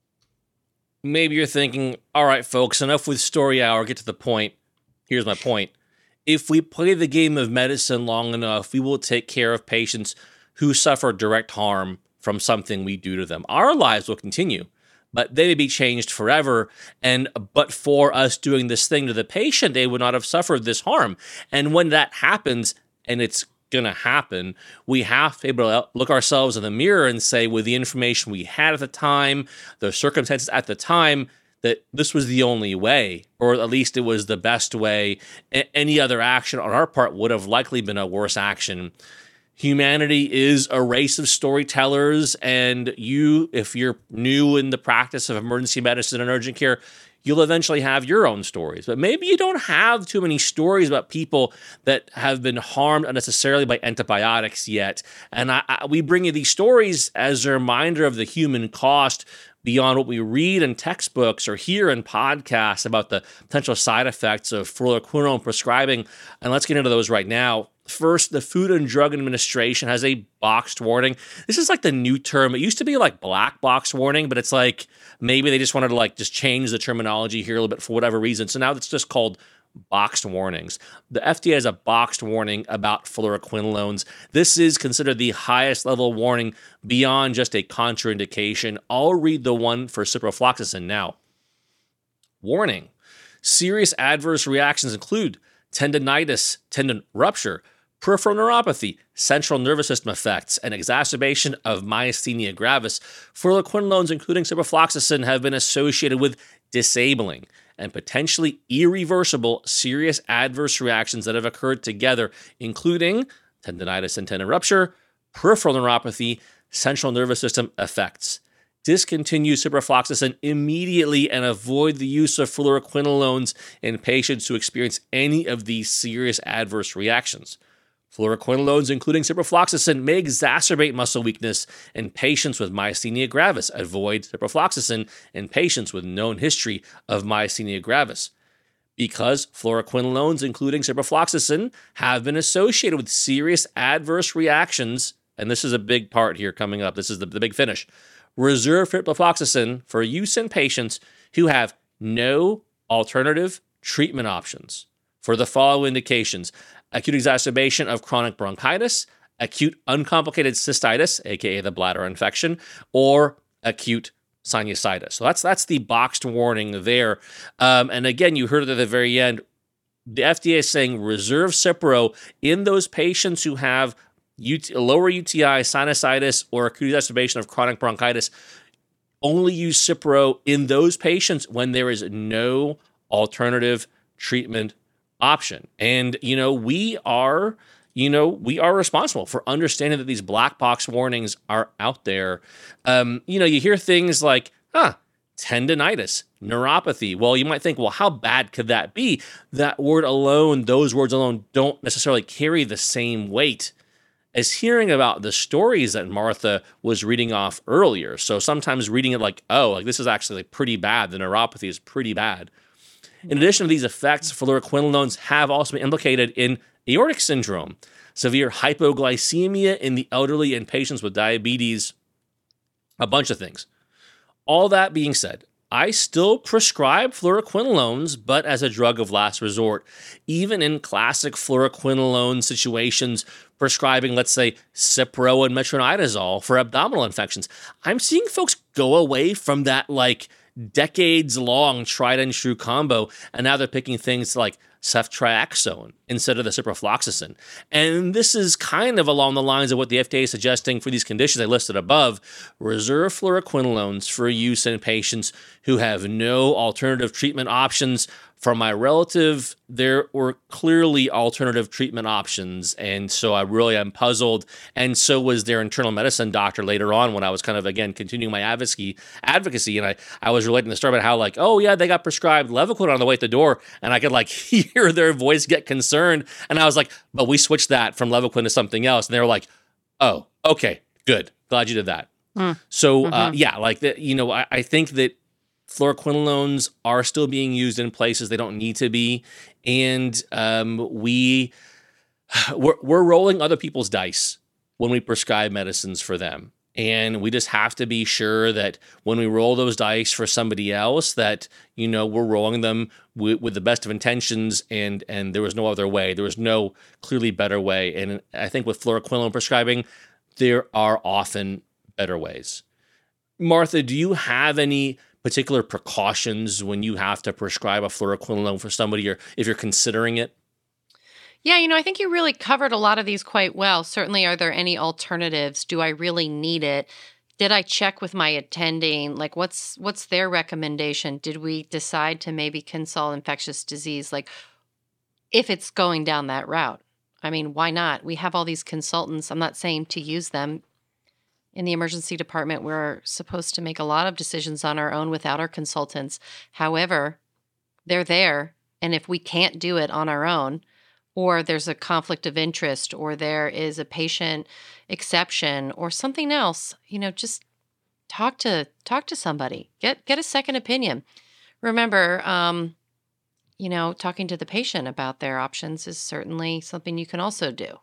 Maybe you're thinking, all right, folks, enough with story hour, get to the point. Here's my point. If we play the game of medicine long enough, we will take care of patients who suffer direct harm from something we do to them. Our lives will continue, but they may be changed forever. And but for us doing this thing to the patient, they would not have suffered this harm. And when that happens, and it's going to happen, we have to be able to look ourselves in the mirror and say, with the information we had at the time, the circumstances at the time, that this was the only way, or at least it was the best way. A- any other action on our part would have likely been a worse action. Humanity is a race of storytellers, and you, if you're new in the practice of emergency medicine and urgent care, you'll eventually have your own stories. But maybe you don't have too many stories about people that have been harmed unnecessarily by antibiotics yet. And I, I, we bring you these stories as a reminder of the human cost beyond what we read in textbooks or hear in podcasts about the potential side effects of fluoroquinolone prescribing. And let's get into those right now. First, the Food and Drug Administration has a boxed warning. This is like the new term. It used to be like black box warning, but it's like maybe they just wanted to like just change the terminology here a little bit for whatever reason. So now it's just called boxed warnings. The F D A has a boxed warning about fluoroquinolones. This is considered the highest level warning beyond just a contraindication. I'll read the one for ciprofloxacin now. Warning: serious adverse reactions include tendinitis, tendon rupture, peripheral neuropathy, central nervous system effects, and exacerbation of myasthenia gravis. Fluoroquinolones, including ciprofloxacin, have been associated with disabling and potentially irreversible serious adverse reactions that have occurred together, including tendinitis and tendon rupture, peripheral neuropathy, central nervous system effects. Discontinue ciprofloxacin immediately and avoid the use of fluoroquinolones in patients who experience any of these serious adverse reactions. Fluoroquinolones, including ciprofloxacin, may exacerbate muscle weakness in patients with myasthenia gravis. Avoid ciprofloxacin in patients with known history of myasthenia gravis. Because fluoroquinolones, including ciprofloxacin, have been associated with serious adverse reactions, and this is a big part here coming up, this is the, the big finish, reserve ciprofloxacin for use in patients who have no alternative treatment options for the following indications: acute exacerbation of chronic bronchitis, acute uncomplicated cystitis, aka the bladder infection, or acute sinusitis. So that's that's the boxed warning there. Um, and again, you heard it at the very end. The F D A is saying reserve Cipro in those patients who have U T, lower U T I, sinusitis, or acute exacerbation of chronic bronchitis. Only use Cipro in those patients when there is no alternative treatment option. And, you know, we are, you know, we are responsible for understanding that these black box warnings are out there. Um, you know, you hear things like, huh, tendinitis, neuropathy. Well, you might think, well, how bad could that be? That word alone, those words alone don't necessarily carry the same weight as hearing about the stories that Martha was reading off earlier. So sometimes reading it like, oh, like this is actually like pretty bad. The neuropathy is pretty bad. In addition to these effects, fluoroquinolones have also been implicated in aortic syndrome, severe hypoglycemia in the elderly and patients with diabetes, a bunch of things. All that being said, I still prescribe fluoroquinolones, but as a drug of last resort. Even in classic fluoroquinolone situations, prescribing, let's say, Cipro and metronidazole for abdominal infections, I'm seeing folks go away from that like decades-long tried and true combo, and now they're picking things like ceftriaxone instead of the ciprofloxacin. And this is kind of along the lines of what the F D A is suggesting for these conditions I listed above. Reserve fluoroquinolones for use in patients who have no alternative treatment options. For my relative, there were clearly alternative treatment options, and so I really am puzzled, and so was their internal medicine doctor later on when I was kind of, again, continuing my advocacy, advocacy and I, I was relating the story about how, like, oh, yeah, they got prescribed Levaquin on the way at the door, and I could, like, hear their voice get concerned, and I was like, but we switched that from Levaquin to something else, and they were like, oh, okay, good, glad you did that. Mm. So, mm-hmm. uh, yeah, like, the, you know, I, I think that fluoroquinolones are still being used in places they don't need to be, and um, we we're, we're rolling other people's dice when we prescribe medicines for them, and we just have to be sure that when we roll those dice for somebody else, that you know we're rolling them with, with the best of intentions, and and there was no other way. There was no clearly better way, and I think with fluoroquinolone prescribing, there are often better ways. Martha, do you have any particular precautions when you have to prescribe a fluoroquinolone for somebody, or if you're considering it? Yeah, you know, I think you really covered a lot of these quite well. Certainly, are there any alternatives? Do I really need it? Did I check with my attending? Like, what's what's their recommendation? Did we decide to maybe consult infectious disease? Like, if it's going down that route, I mean, why not? We have all these consultants. I'm not saying to use them. In the emergency department, we're supposed to make a lot of decisions on our own without our consultants. However, they're there, and if we can't do it on our own, or there's a conflict of interest, or there is a patient exception, or something else, you know, just talk to talk to somebody. Get get a second opinion. Remember, um, you know, talking to the patient about their options is certainly something you can also do.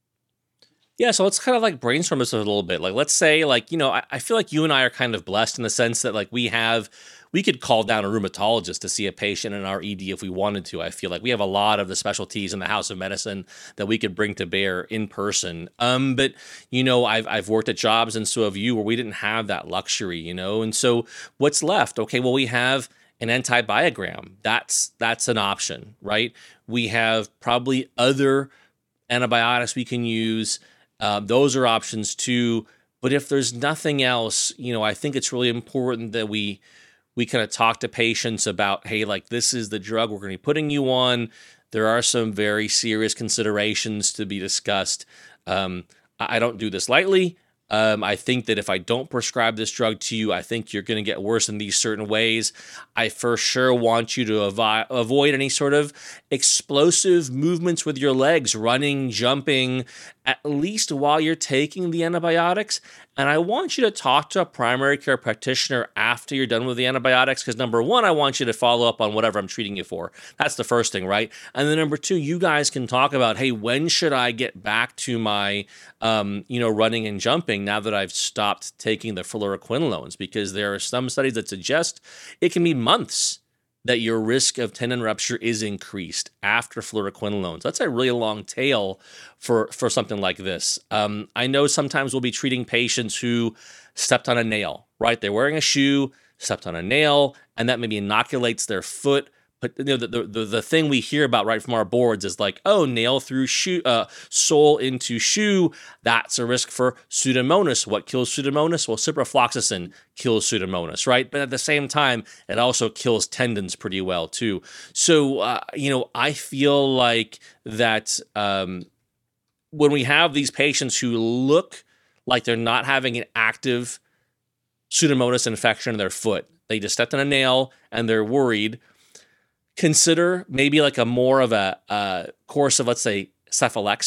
Yeah, so let's kind of like brainstorm this a little bit. Like, let's say, like, you know, I, I feel like you and I are kind of blessed in the sense that, like, we have, we could call down a rheumatologist to see a patient in our E D if we wanted to. I feel like we have a lot of the specialties in the House of Medicine that we could bring to bear in person. Um, but, you know, I've, I've worked at jobs, and so have you, where we didn't have that luxury, you know? And so what's left? Okay, well, we have an antibiogram. That's, that's an option, right? We have probably other antibiotics we can use. Um, those are options too. But if there's nothing else, you know, I think it's really important that we we kind of talk to patients about, hey, like, this is the drug we're going to be putting you on. There are some very serious considerations to be discussed. Um, I don't do this lightly. Um, I think that if I don't prescribe this drug to you, I think you're going to get worse in these certain ways. I for sure want you to avi- avoid any sort of explosive movements with your legs, running, jumping, at least while you're taking the antibiotics. And I want you to talk to a primary care practitioner after you're done with the antibiotics, because number one, I want you to follow up on whatever I'm treating you for. That's the first thing, right? And then number two, you guys can talk about, hey, when should I get back to my, um, you know, running and jumping now that I've stopped taking the fluoroquinolones? Because there are some studies that suggest it can be months that your risk of tendon rupture is increased after fluoroquinolones. That's a really long tail for, for something like this. Um, I know sometimes we'll be treating patients who stepped on a nail, right? They're wearing a shoe, stepped on a nail, and that maybe inoculates their foot. But you know, the, the the thing we hear about right from our boards is like, oh, nail through shoe, uh, sole into shoe. That's a risk for Pseudomonas. What kills Pseudomonas? Well, ciprofloxacin kills Pseudomonas, right? But at the same time, it also kills tendons pretty well too. So, uh, you know, I feel like that um, when we have these patients who look like they're not having an active Pseudomonas infection in their foot, they just stepped on a nail and they're worried. Consider maybe like a more of a, a course of, let's say, cephalexin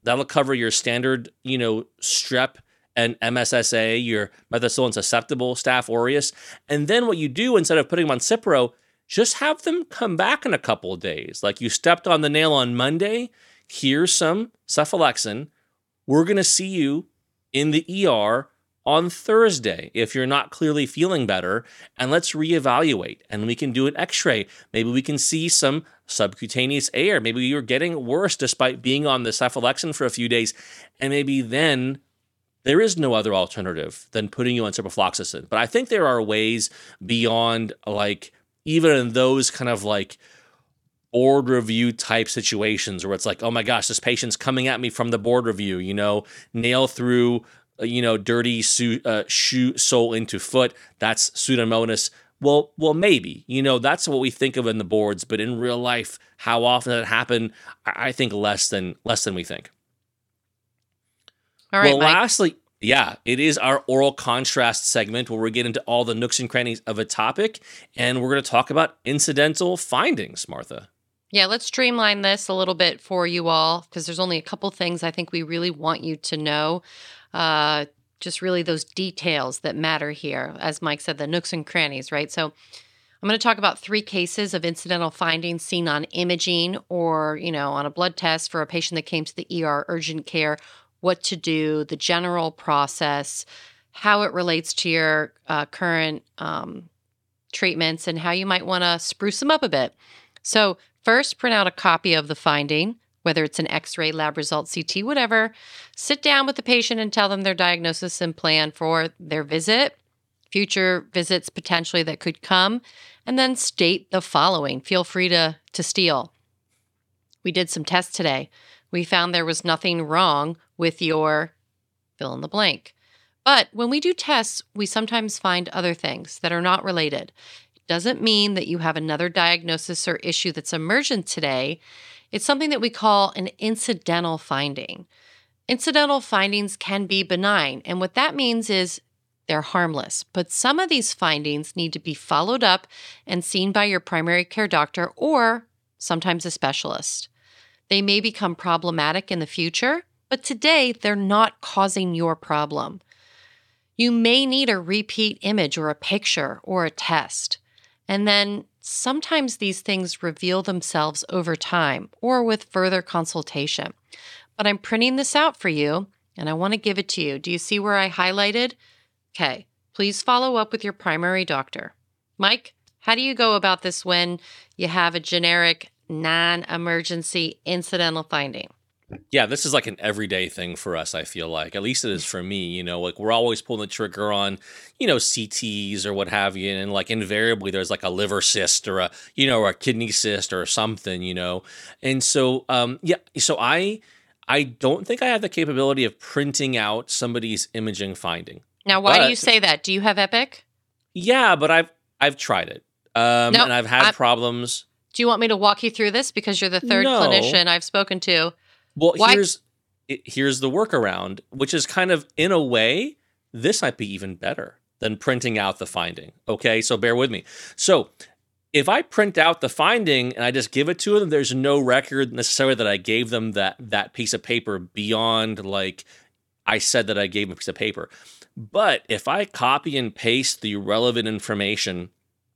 That'll cover your standard, you know, strep and M S S A, your methicillin susceptible Staph aureus. And then what you do, instead of putting them on Cipro, just have them come back in a couple of days. Like, you stepped on the nail on Monday, here's some cephalexin. We're going to see you in the E R on Thursday if you're not clearly feeling better, and let's reevaluate. And we can do an x-ray. Maybe we can see some subcutaneous air. Maybe you're getting worse despite being on the cephalexin for a few days. And maybe then there is no other alternative than putting you on ciprofloxacin. But I think there are ways beyond, like, even in those kind of like board review type situations where it's like, oh my gosh, this patient's coming at me from the board review, you know, nail through, you know, dirty su- uh, shoe sole into foot. That's Pseudomonas. Well, well, maybe, you know, that's what we think of in the boards, but in real life, how often does it happen? I, I think less than less than we think. All right, well, Mike. lastly, yeah, it is our oral contrast segment where we get into all the nooks and crannies of a topic, and we're going to talk about incidental findings, Martha. Yeah, let's streamline this a little bit for you all, because there's only a couple things I think we really want you to know. Uh, just really those details that matter here. As Mike said, the nooks and crannies, right? So I'm going to talk about three cases of incidental findings seen on imaging or, you know, on a blood test for a patient that came to the E R urgent care, what to do, the general process, how it relates to your uh, current um, treatments, and how you might want to spruce them up a bit. So first, print out a copy of the finding, whether it's an X-ray, lab result, C T, whatever. Sit down with the patient and tell them their diagnosis and plan for their visit, future visits potentially that could come, and then state the following. Feel free to, to steal. We did some tests today. We found there was nothing wrong with your fill in the blank. But when we do tests, we sometimes find other things that are not related. It doesn't mean that you have another diagnosis or issue that's emergent today. It's something that we call an incidental finding. Incidental findings can be benign, and what that means is they're harmless. But some of these findings need to be followed up and seen by your primary care doctor or sometimes a specialist. They may become problematic in the future, but today they're not causing your problem. You may need a repeat image or a picture or a test. And then sometimes these things reveal themselves over time or with further consultation. But I'm printing this out for you, and I want to give it to you. Do you see where I highlighted? Okay, please follow up with your primary doctor. Mike, how do you go about this when you have a generic non-emergency incidental finding? Yeah, this is like an everyday thing for us, I feel like. At least it is for me, you know, like we're always pulling the trigger on, you know, C Ts or what have you. And like invariably there's like a liver cyst or a, you know, or a kidney cyst or something, you know. And so, um, yeah, so I, I don't think I have the capability of printing out somebody's imaging finding. Now, why but, do you say that? Do you have Epic? Yeah, but I've, I've tried it. Um, no, and I've had I'm, problems. Do you want me to walk you through this? Because you're the third no. clinician I've spoken to. Well, Why? here's here's the workaround, which is kind of, in a way, this might be even better than printing out the finding. Okay, so bear with me. So if I print out the finding and I just give it to them, there's no record necessarily that I gave them that that piece of paper beyond like I said that I gave them a piece of paper. But if I copy and paste the relevant information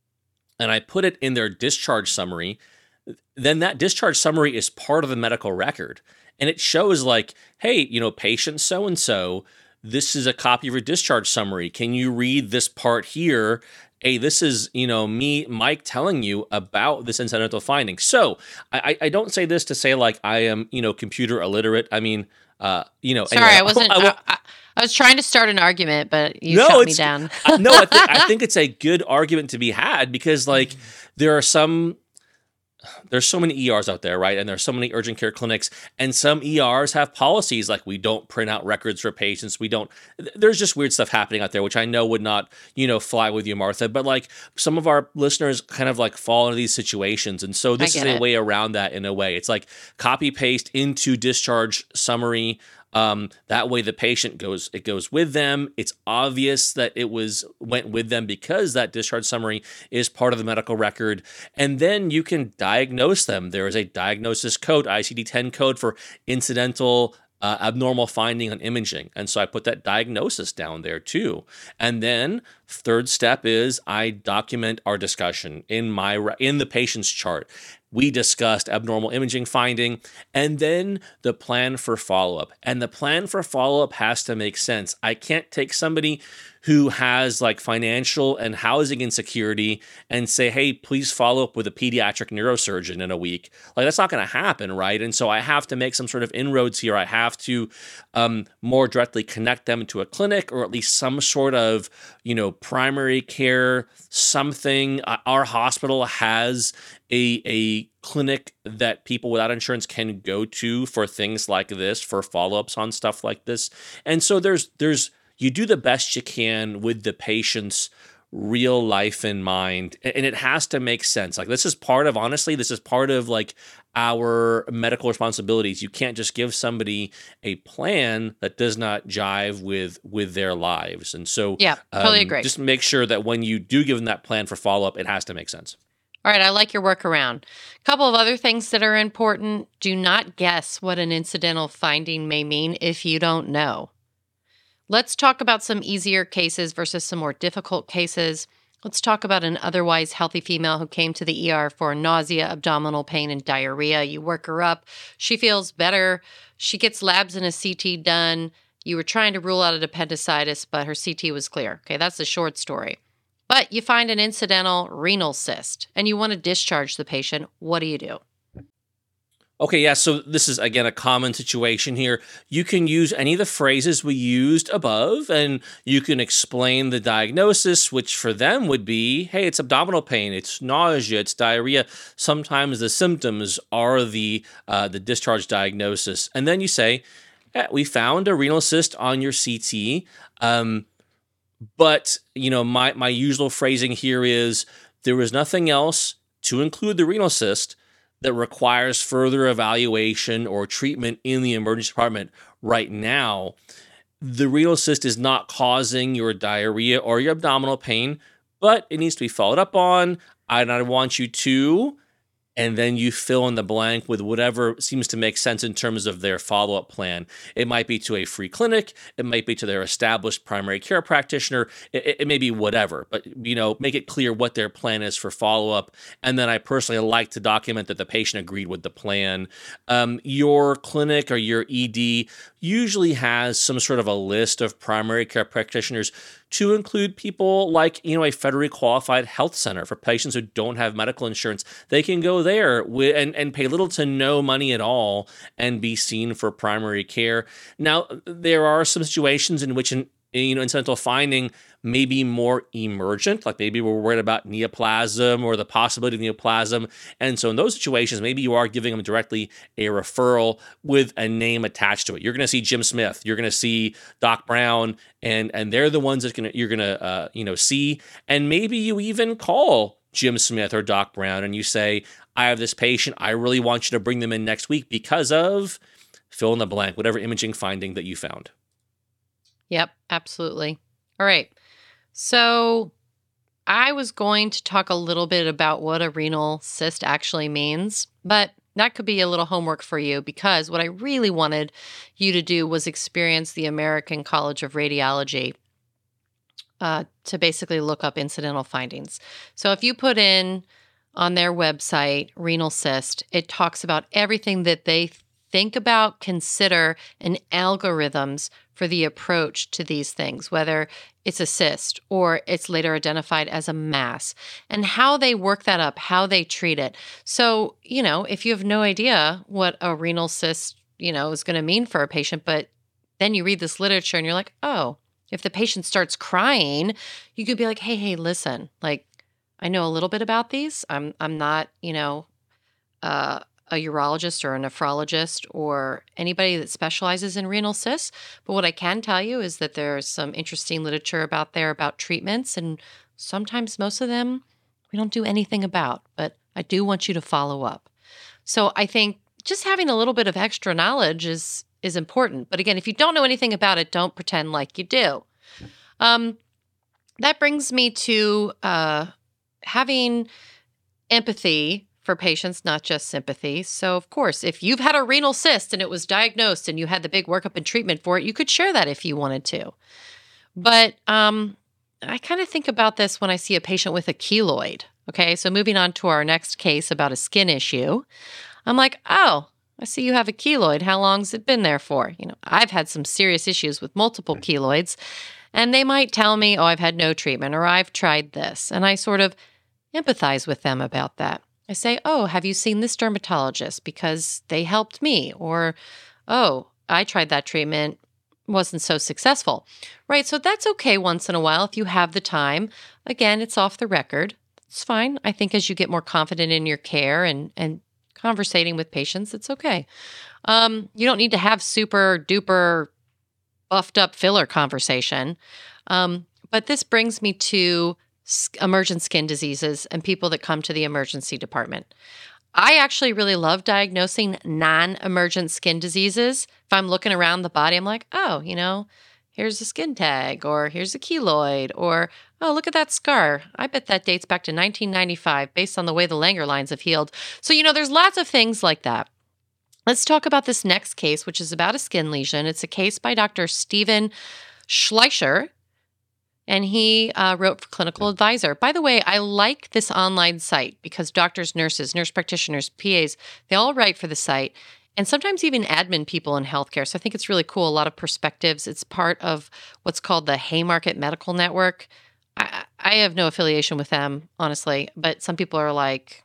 and I put it in their discharge summary, then that discharge summary is part of the medical record. And it shows like, hey, you know, patient so-and-so, this is a copy of your discharge summary. Can you read this part here? Hey, this is, you know, me, Mike, telling you about this incidental finding. So I, I don't say this to say like I am, you know, computer illiterate. I mean, uh, you know. Sorry, anyway, I wasn't. I, I, I, I was trying to start an argument, but you no, shut me down. no, I, th- I think it's a good argument to be had because like there are some. There's so many E Rs out there, right? And there's so many urgent care clinics, and some E Rs have policies like we don't print out records for patients. We don't. There's just weird stuff happening out there, which I know would not, you know, fly with you, Martha. But like some of our listeners kind of like fall into these situations, and so this is a it. way around that. In a way, it's like copy paste into discharge summary. Um, that way the patient goes, it goes with them. It's obvious that it was went with them because that discharge summary is part of the medical record. And then you can diagnose them. There is a diagnosis code, I C D ten code for incidental uh, abnormal finding on imaging. And so I put that diagnosis down there too. And then third step is I document our discussion in my in the patient's chart. We discussed abnormal imaging finding and then the plan for follow-up. And the plan for follow-up has to make sense. I can't take somebody who has like financial and housing insecurity and say, hey, please follow up with a pediatric neurosurgeon in a week. Like that's not going to happen, right? And so I have to make some sort of inroads here. I have to um, more directly connect them to a clinic or at least some sort of, you know, primary care, something. Uh, our hospital has a, a clinic that people without insurance can go to for things like this, for follow-ups on stuff like this. And so there's there's you do the best you can with the patient's real life in mind, and it has to make sense. Like this is part of, honestly, this is part of like our medical responsibilities. You can't just give somebody a plan that does not jive with with their lives. And so yeah, totally um, agree. Just make sure that when you do give them that plan for follow-up, it has to make sense. All right, I like your workaround. A couple of other things that are important. Do not guess what an incidental finding may mean if you don't know. Let's talk about some easier cases versus some more difficult cases. Let's talk about an otherwise healthy female who came to the E R for nausea, abdominal pain, and diarrhea. You work her up. She feels better. She gets labs and a C T done. You were trying to rule out an appendicitis, but her C T was clear. Okay, that's the short story. But you find an incidental renal cyst, and you want to discharge the patient. What do you do? Okay, yeah, so this is, again, a common situation here. You can use any of the phrases we used above, and you can explain the diagnosis, which for them would be, hey, it's abdominal pain, it's nausea, it's diarrhea. Sometimes the symptoms are the uh, the discharge diagnosis. And then you say, eh, we found a renal cyst on your C T, um, but, you know, my, my usual phrasing here is, there was nothing else to include the renal cyst that requires further evaluation or treatment in the emergency department right now. The renal cyst is not causing your diarrhea or your abdominal pain, but it needs to be followed up on. And I want you to, and then you fill in the blank with whatever seems to make sense in terms of their follow-up plan. It might be to a free clinic. It might be to their established primary care practitioner. It, it may be whatever, but, you know, make it clear what their plan is for follow-up. And then I personally like to document that the patient agreed with the plan. Um, your clinic or your E D usually has some sort of a list of primary care practitioners to include people like, you know, a federally qualified health center for patients who don't have medical insurance. They can go there with, and, and pay little to no money at all and be seen for primary care. Now, there are some situations in which an you know, incidental finding may be more emergent, like maybe we're worried about neoplasm or the possibility of neoplasm. And so in those situations, maybe you are giving them directly a referral with a name attached to it. You're going to see Jim Smith, you're going to see Doc Brown, and and they're the ones that gonna, you're going to uh, you know see. And maybe you even call Jim Smith or Doc Brown and you say, I have this patient, I really want you to bring them in next week because of fill in the blank, whatever imaging finding that you found. Yep, absolutely. All right. So I was going to talk a little bit about what a renal cyst actually means, but that could be a little homework for you because what I really wanted you to do was experience the American College of Radiology uh, to basically look up incidental findings. So if you put in on their website renal cyst, it talks about everything that they think about, consider, and algorithms for the approach to these things, whether it's a cyst or it's later identified as a mass, and how they work that up, how they treat it. So, you know, if you have no idea what a renal cyst, you know, is going to mean for a patient, but then you read this literature and you're like, oh, if the patient starts crying, you could be like, hey, hey, listen, like, I know a little bit about these. I'm, I'm not, you know, uh, a urologist or a nephrologist or anybody that specializes in renal cysts. But what I can tell you is that there's some interesting literature about there about treatments, and sometimes most of them we don't do anything about, but I do want you to follow up. So I think just having a little bit of extra knowledge is is important. But again, if you don't know anything about it, don't pretend like you do. Um, that brings me to uh, having empathy for patients, not just sympathy. So, of course, if you've had a renal cyst and it was diagnosed and you had the big workup and treatment for it, you could share that if you wanted to. But um, I kind of think about this when I see a patient with a keloid. Okay, so moving on to our next case about a skin issue. I'm like, oh, I see you have a keloid. How long's it been there for? You know, I've had some serious issues with multiple keloids, and they might tell me, oh, I've had no treatment, or I've tried this. And I sort of empathize with them about that. I say, oh, have you seen this dermatologist? Because they helped me. Or, oh, I tried that treatment, wasn't so successful. Right, so that's okay once in a while if you have the time. Again, it's off the record. It's fine. I think as you get more confident in your care and, and conversating with patients, it's okay. Um, you don't need to have super duper buffed up filler conversation. Um, but this brings me to s- emergent skin diseases and people that come to the emergency department. I actually really love diagnosing non-emergent skin diseases. If I'm looking around the body, I'm like, oh, you know, here's a skin tag, or here's a keloid, or, oh, look at that scar. I bet that dates back to nineteen ninety-five based on the way the Langer lines have healed. So, you know, there's lots of things like that. Let's talk about this next case, which is about a skin lesion. It's a case by Doctor Steven Schleicher, and he uh, wrote for Clinical Advisor. By the way, I like this online site because doctors, nurses, nurse practitioners, P As, they all write for the site. And sometimes even admin people in healthcare. So I think it's really cool. A lot of perspectives. It's part of what's called the Haymarket Medical Network. I, I have no affiliation with them, honestly. But some people are like,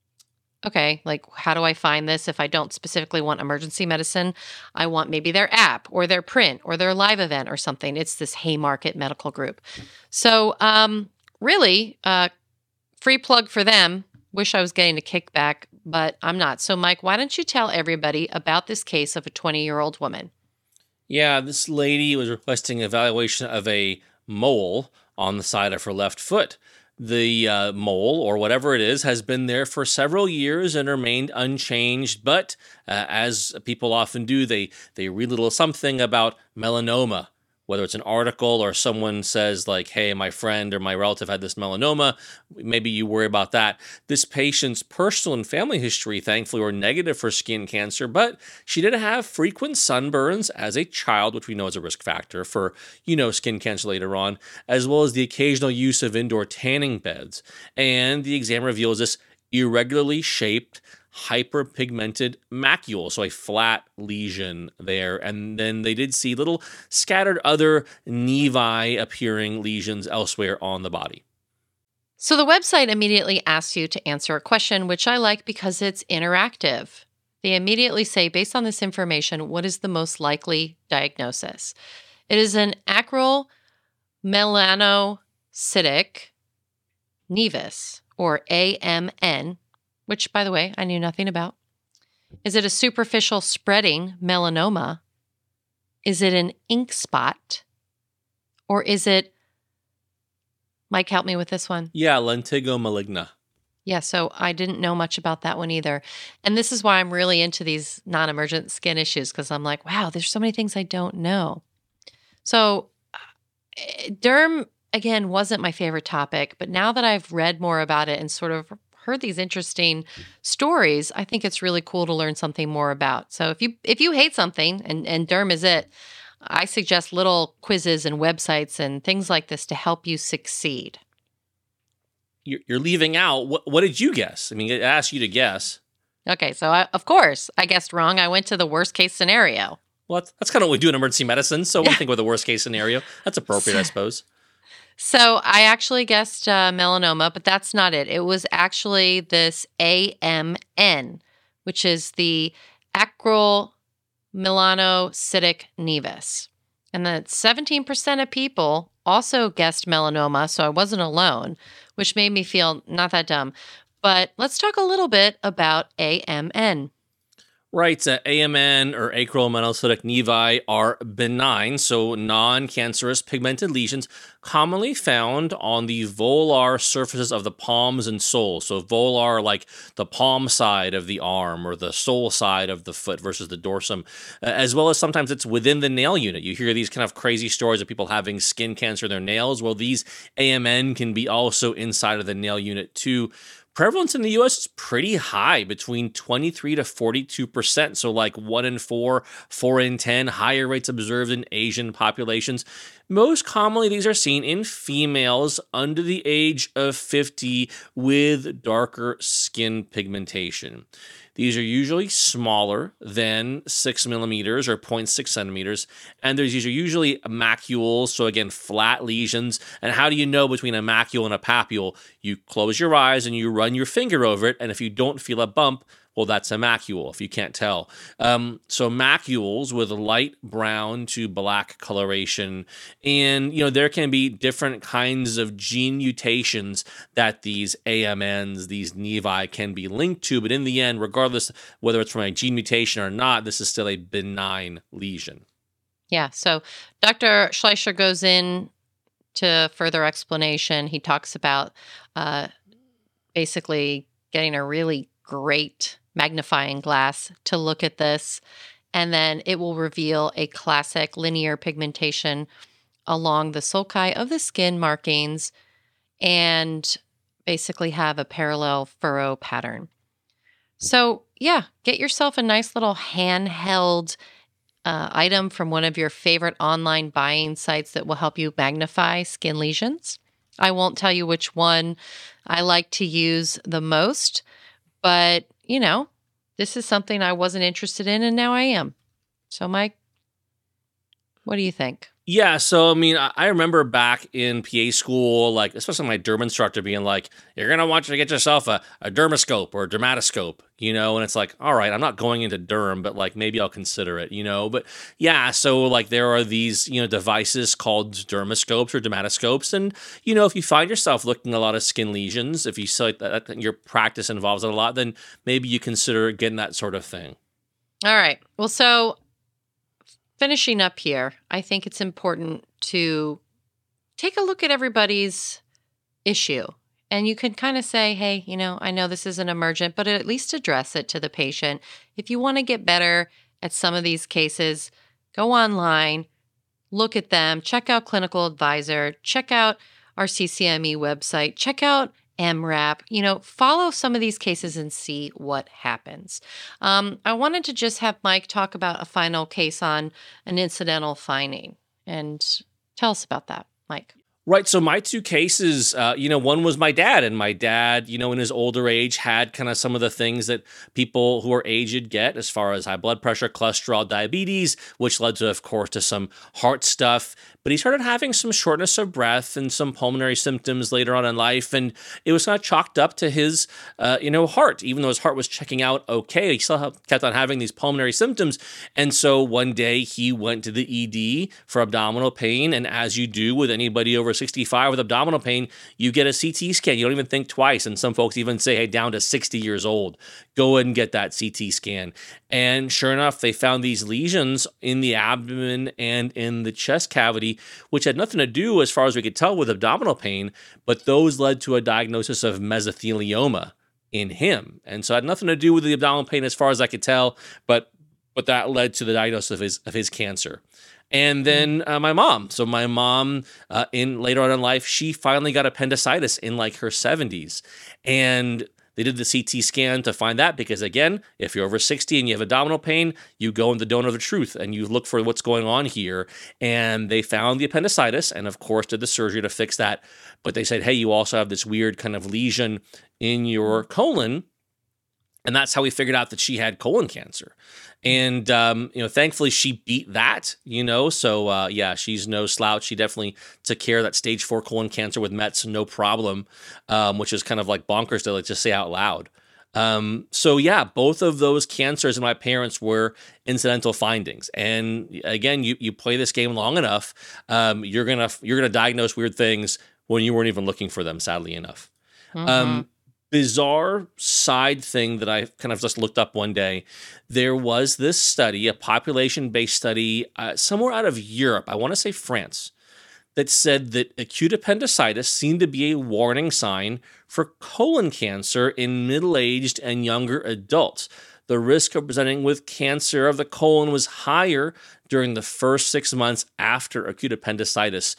okay, like, how do I find this if I don't specifically want emergency medicine? I want maybe their app or their print or their live event or something. It's this Haymarket Medical Group. So um, really, uh, free plug for them. Wish I was getting a kickback, but I'm not. So, Mike, why don't you tell everybody about this case of a twenty-year-old woman? Yeah, this lady was requesting evaluation of a mole on the side of her left foot. The uh, mole, or whatever it is, has been there for several years and remained unchanged. But uh, as people often do, they, they read a little something about melanoma. Whether it's an article or someone says like, hey, my friend or my relative had this melanoma, maybe you worry about that. This patient's personal and family history, thankfully, were negative for skin cancer, but she did have frequent sunburns as a child, which we know is a risk factor for, you know, skin cancer later on, as well as the occasional use of indoor tanning beds. And the exam reveals this irregularly shaped hyperpigmented macule, so a flat lesion there. And then they did see little scattered other nevi appearing lesions elsewhere on the body. So the website immediately asks you to answer a question, which I like because it's interactive. They immediately say, based on this information, what is the most likely diagnosis? It is an acral melanocytic nevus, or A M N, which, by the way, I knew nothing about. Is it a superficial spreading melanoma? Is it an ink spot? Or is it, Mike, help me with this one. Yeah, lentigo maligna. Yeah, so I didn't know much about that one either. And this is why I'm really into these non-emergent skin issues, because I'm like, wow, there's so many things I don't know. So derm, again, wasn't my favorite topic, but now that I've read more about it and sort of heard these interesting stories, I think it's really cool to learn something more about. So if you if you hate something, and, and derm is it, I suggest little quizzes and websites and things like this to help you succeed. You're leaving out, what, what did you guess? I mean, it asked you to guess. Okay, so I, of course, I guessed wrong. I went to the worst case scenario. Well, that's, that's kind of what we do in emergency medicine, so we think with the worst case scenario. That's appropriate, I suppose. So I actually guessed uh, melanoma, but that's not it. It was actually this A M N, which is the acral melanocytic nevus. And then seventeen percent of people also guessed melanoma, so I wasn't alone, which made me feel not that dumb. But let's talk a little bit about A M N. Right, uh, A M N or acral melanocytic nevi are benign, so non-cancerous pigmented lesions commonly found on the volar surfaces of the palms and soles. So volar, like the palm side of the arm or the sole side of the foot versus the dorsum, uh, as well as sometimes it's within the nail unit. You hear these kind of crazy stories of people having skin cancer in their nails. Well, these A M N can be also inside of the nail unit too. Prevalence in the U S is pretty high, between twenty-three to forty-two percent. So like one in four, four in ten, higher rates observed in Asian populations. Most commonly, these are seen in females under the age of fifty with darker skin pigmentation. These are usually smaller than six millimeters or zero point six centimeters, and there's usually usually macules, so again, flat lesions. And how do you know between a macule and a papule? You close your eyes and you run your finger over it, and if you don't feel a bump, well, that's a macule, if you can't tell. Um, so macules with light brown to black coloration. And, you know, there can be different kinds of gene mutations that these A M Ns, these nevi, can be linked to. But in the end, regardless whether it's from a gene mutation or not, this is still a benign lesion. Yeah. So Doctor Schleicher goes in to further explanation. He talks about uh, basically getting a really great magnifying glass to look at this, and then it will reveal a classic linear pigmentation along the sulci of the skin markings and basically have a parallel furrow pattern. So yeah, get yourself a nice little handheld uh, item from one of your favorite online buying sites that will help you magnify skin lesions. I won't tell you which one I like to use the most, but you know, this is something I wasn't interested in, and now I am. So, Mike, what do you think? Yeah, so I mean, I remember back in P A school, like especially my derm instructor being like, "You're gonna want to get yourself a, a dermoscope or a dermatoscope," you know, and it's like, all right, I'm not going into derm, but like maybe I'll consider it, you know. But yeah, so like there are these, you know, devices called dermoscopes or dermatoscopes, and you know, if you find yourself looking at a lot of skin lesions, if you see like that, that your practice involves it a lot, then maybe you consider getting that sort of thing. All right. Well, so. Finishing up here, I think it's important to take a look at everybody's issue. And you can kind of say, hey, you know, I know this isn't emergent, but at least address it to the patient. If you want to get better at some of these cases, go online, look at them, check out Clinical Advisor, check out our C C M E website, check out M RAP, you know, follow some of these cases and see what happens. Um, I wanted to just have Mike talk about a final case on an incidental finding, and tell us about that, Mike. Right. So my two cases, uh, you know, one was my dad, and my dad, you know, in his older age had kind of some of the things that people who are aged get as far as high blood pressure, cholesterol, diabetes, which led to, of course, to some heart stuff. But he started having some shortness of breath and some pulmonary symptoms later on in life. And it was kind of chalked up to his, uh, you know, heart. Even though his heart was checking out okay, he still kept on having these pulmonary symptoms. And so one day he went to the E D for abdominal pain. And as you do with anybody over sixty-five with abdominal pain, you get a C T scan. You don't even think twice. And some folks even say, hey, down to sixty years old, go ahead and get that C T scan. And sure enough, they found these lesions in the abdomen and in the chest cavity, which had nothing to do, as far as we could tell, with abdominal pain, but those led to a diagnosis of mesothelioma in him. And so it had nothing to do with the abdominal pain as far as I could tell, but but that led to the diagnosis of his of his cancer. And then uh, my mom. So my mom, uh, in later on in life, she finally got appendicitis in like her seventies. And they did the C T scan to find that because, again, if you're over sixty and you have abdominal pain, you go in the donor of the truth and you look for what's going on here. And they found the appendicitis and, of course, did the surgery to fix that. But they said, hey, you also have this weird kind of lesion in your colon. And that's how we figured out that she had colon cancer. And, um, you know, thankfully she beat that, you know, so, uh, yeah, she's no slouch. She definitely took care of that stage four colon cancer with Mets, no problem, um, which is kind of like bonkers to like just say out loud. Um, so yeah, both of those cancers in my parents were incidental findings. And again, you, you play this game long enough, um, you're going to, you're going to diagnose weird things when you weren't even looking for them, sadly enough. Mm-hmm. Um, Bizarre side thing that I kind of just looked up one day. There was this study, a population-based study, uh, somewhere out of Europe, I want to say France, that said that acute appendicitis seemed to be a warning sign for colon cancer in middle-aged and younger adults. The risk of presenting with cancer of the colon was higher during the first six months after acute appendicitis.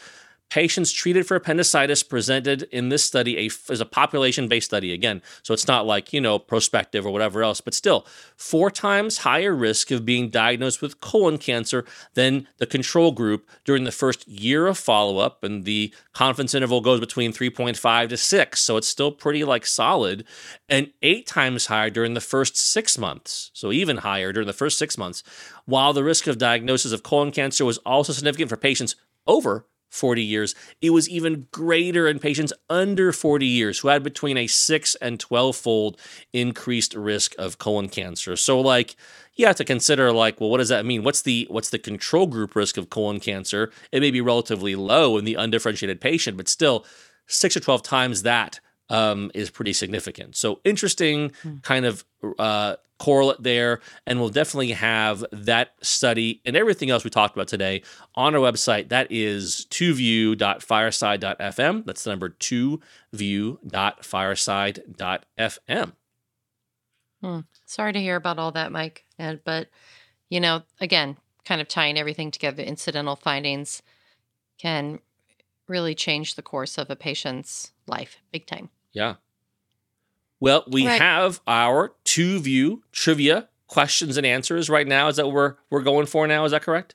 Patients treated for appendicitis presented in this study a, is a population-based study again. So it's not like, you know, prospective or whatever else, but still four times higher risk of being diagnosed with colon cancer than the control group during the first year of follow-up. And the confidence interval goes between three point five to six. So it's still pretty like solid, and eight times higher during the first six months. So even higher during the first six months, while the risk of diagnosis of colon cancer was also significant for patients over forty years, it was even greater in patients under forty years who had between a six and twelve fold increased risk of colon cancer. So like, you have to consider like, well, what does that mean? What's the what's the control group risk of colon cancer? It may be relatively low in the undifferentiated patient, but still six or twelve times that um, is pretty significant. So interesting mm. kind of uh, correlate there, and we'll definitely have that study and everything else we talked about today on our website. That is two view dot fireside dot f m. That's the number two view dot fireside dot f m. Hmm. Sorry to hear about all that, Mike. And, but, you know, again, kind of tying everything together, incidental findings can really change the course of a patient's life big time. Yeah. Well, we right. have our two view trivia questions and answers right now. Is that what we're, we're going for now? Is that correct?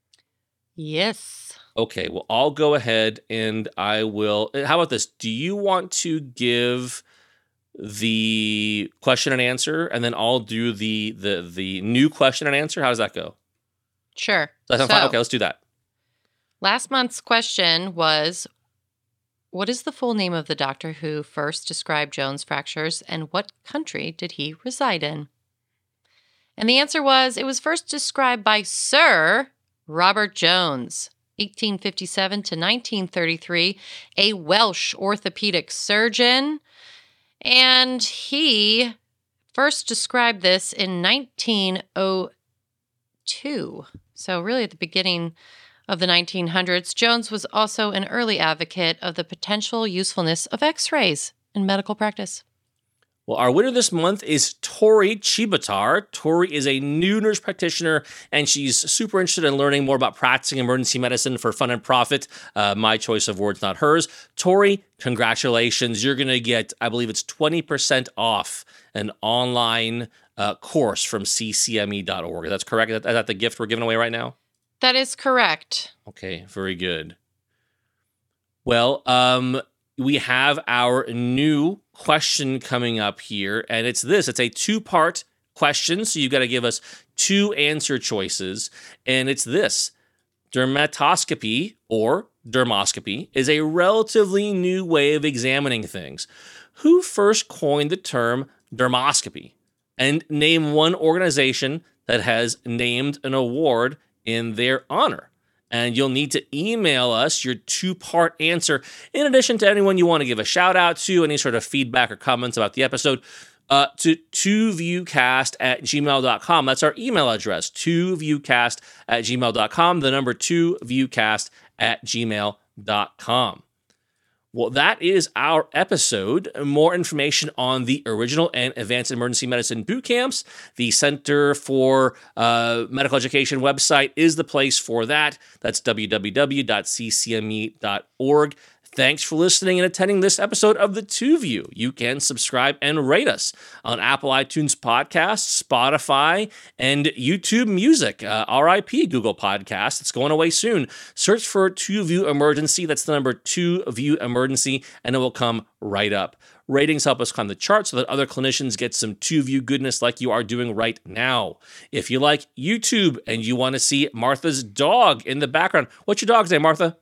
Yes. Okay. Well, I'll go ahead and I will. How about this? Do you want to give the question and answer, and then I'll do the the the new question and answer? How does that go? Sure. Does that sound so, fine? Okay, let's do that. Last month's question was, what is the full name of the doctor who first described Jones fractures, and what country did he reside in? And the answer was, it was first described by Sir Robert Jones, eighteen fifty-seven to nineteen thirty-three, a Welsh orthopedic surgeon. And he first described this in nineteen oh two. So really at the beginning of the nineteen hundreds, Jones was also an early advocate of the potential usefulness of x-rays in medical practice. Well, our winner this month is Tori Chibatar. Tori is a new nurse practitioner, and she's super interested in learning more about practicing emergency medicine for fun and profit. Uh, my choice of words, not hers. Tori, congratulations. You're going to get, I believe it's twenty percent off an online uh, course from c c m e dot org. That's correct? Is that the gift we're giving away right now? That is correct. Okay, very good. Well, um... we have our new question coming up here, and it's this. It's a two-part question, so you've got to give us two answer choices, and it's this. Dermatoscopy, or dermoscopy, is a relatively new way of examining things. Who first coined the term dermoscopy? And name one organization that has named an award in their honor. And you'll need to email us your two-part answer, in addition to anyone you want to give a shout-out to, any sort of feedback or comments about the episode, uh, to two viewcast at gmail dot com. That's our email address, two viewcast at gmail dot com, the number two viewcast at gmail dot com. Well, that is our episode. More information on the original and advanced emergency medicine boot camps. The Center for uh, Medical Education website is the place for that. That's w w w dot c c m e dot org. Thanks for listening and attending this episode of The Two View. You can subscribe and rate us on Apple iTunes Podcasts, Spotify, and YouTube Music. Uh, R I P Google Podcasts. It's going away soon. Search for Two View Emergency. That's the number Two View Emergency, and it will come right up. Ratings help us climb the charts so that other clinicians get some Two View goodness like you are doing right now. If you like YouTube and you want to see Martha's dog in the background, what's your dog's name, Martha?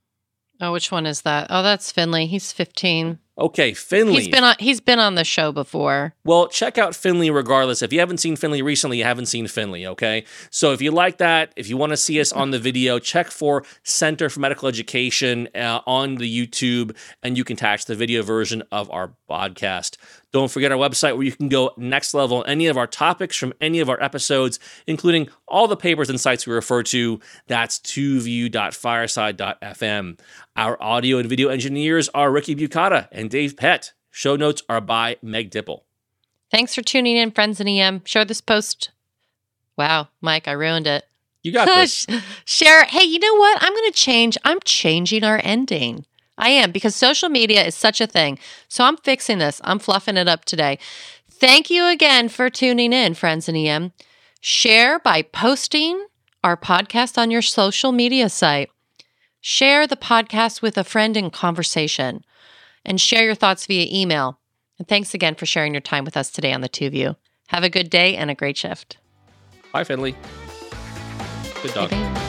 Oh, which one is that? Oh, that's Finley. He's fifteen. Okay, Finley. He's been on he's been on the show before. Well, check out Finley regardless. If you haven't seen Finley recently, you haven't seen Finley, okay? So if you like that, if you want to see us on the video, check for Center for Medical Education uh, on the YouTube, and you can attach the video version of our podcast. Don't forget our website where you can go next level on any of our topics from any of our episodes, including all the papers and sites we refer to. That's two view dot fireside dot f m. Our audio and video engineers are Ricky Bucata and Dave Pett. Show notes are by Meg Dipple. Thanks for tuning in, friends in E M. Share this post. Wow, Mike, I ruined it. You got this. Share. Hey, you know what? I'm going to change. I'm changing our ending. I am, because social media is such a thing. So I'm fixing this. I'm fluffing it up today. Thank you again for tuning in, friends in E M. Share by posting our podcast on your social media site. Share the podcast with a friend in conversation. And share your thoughts via email. And thanks again for sharing your time with us today on The Two of You. Have a good day and a great shift. Bye, Finley. Good dog. Bye-bye.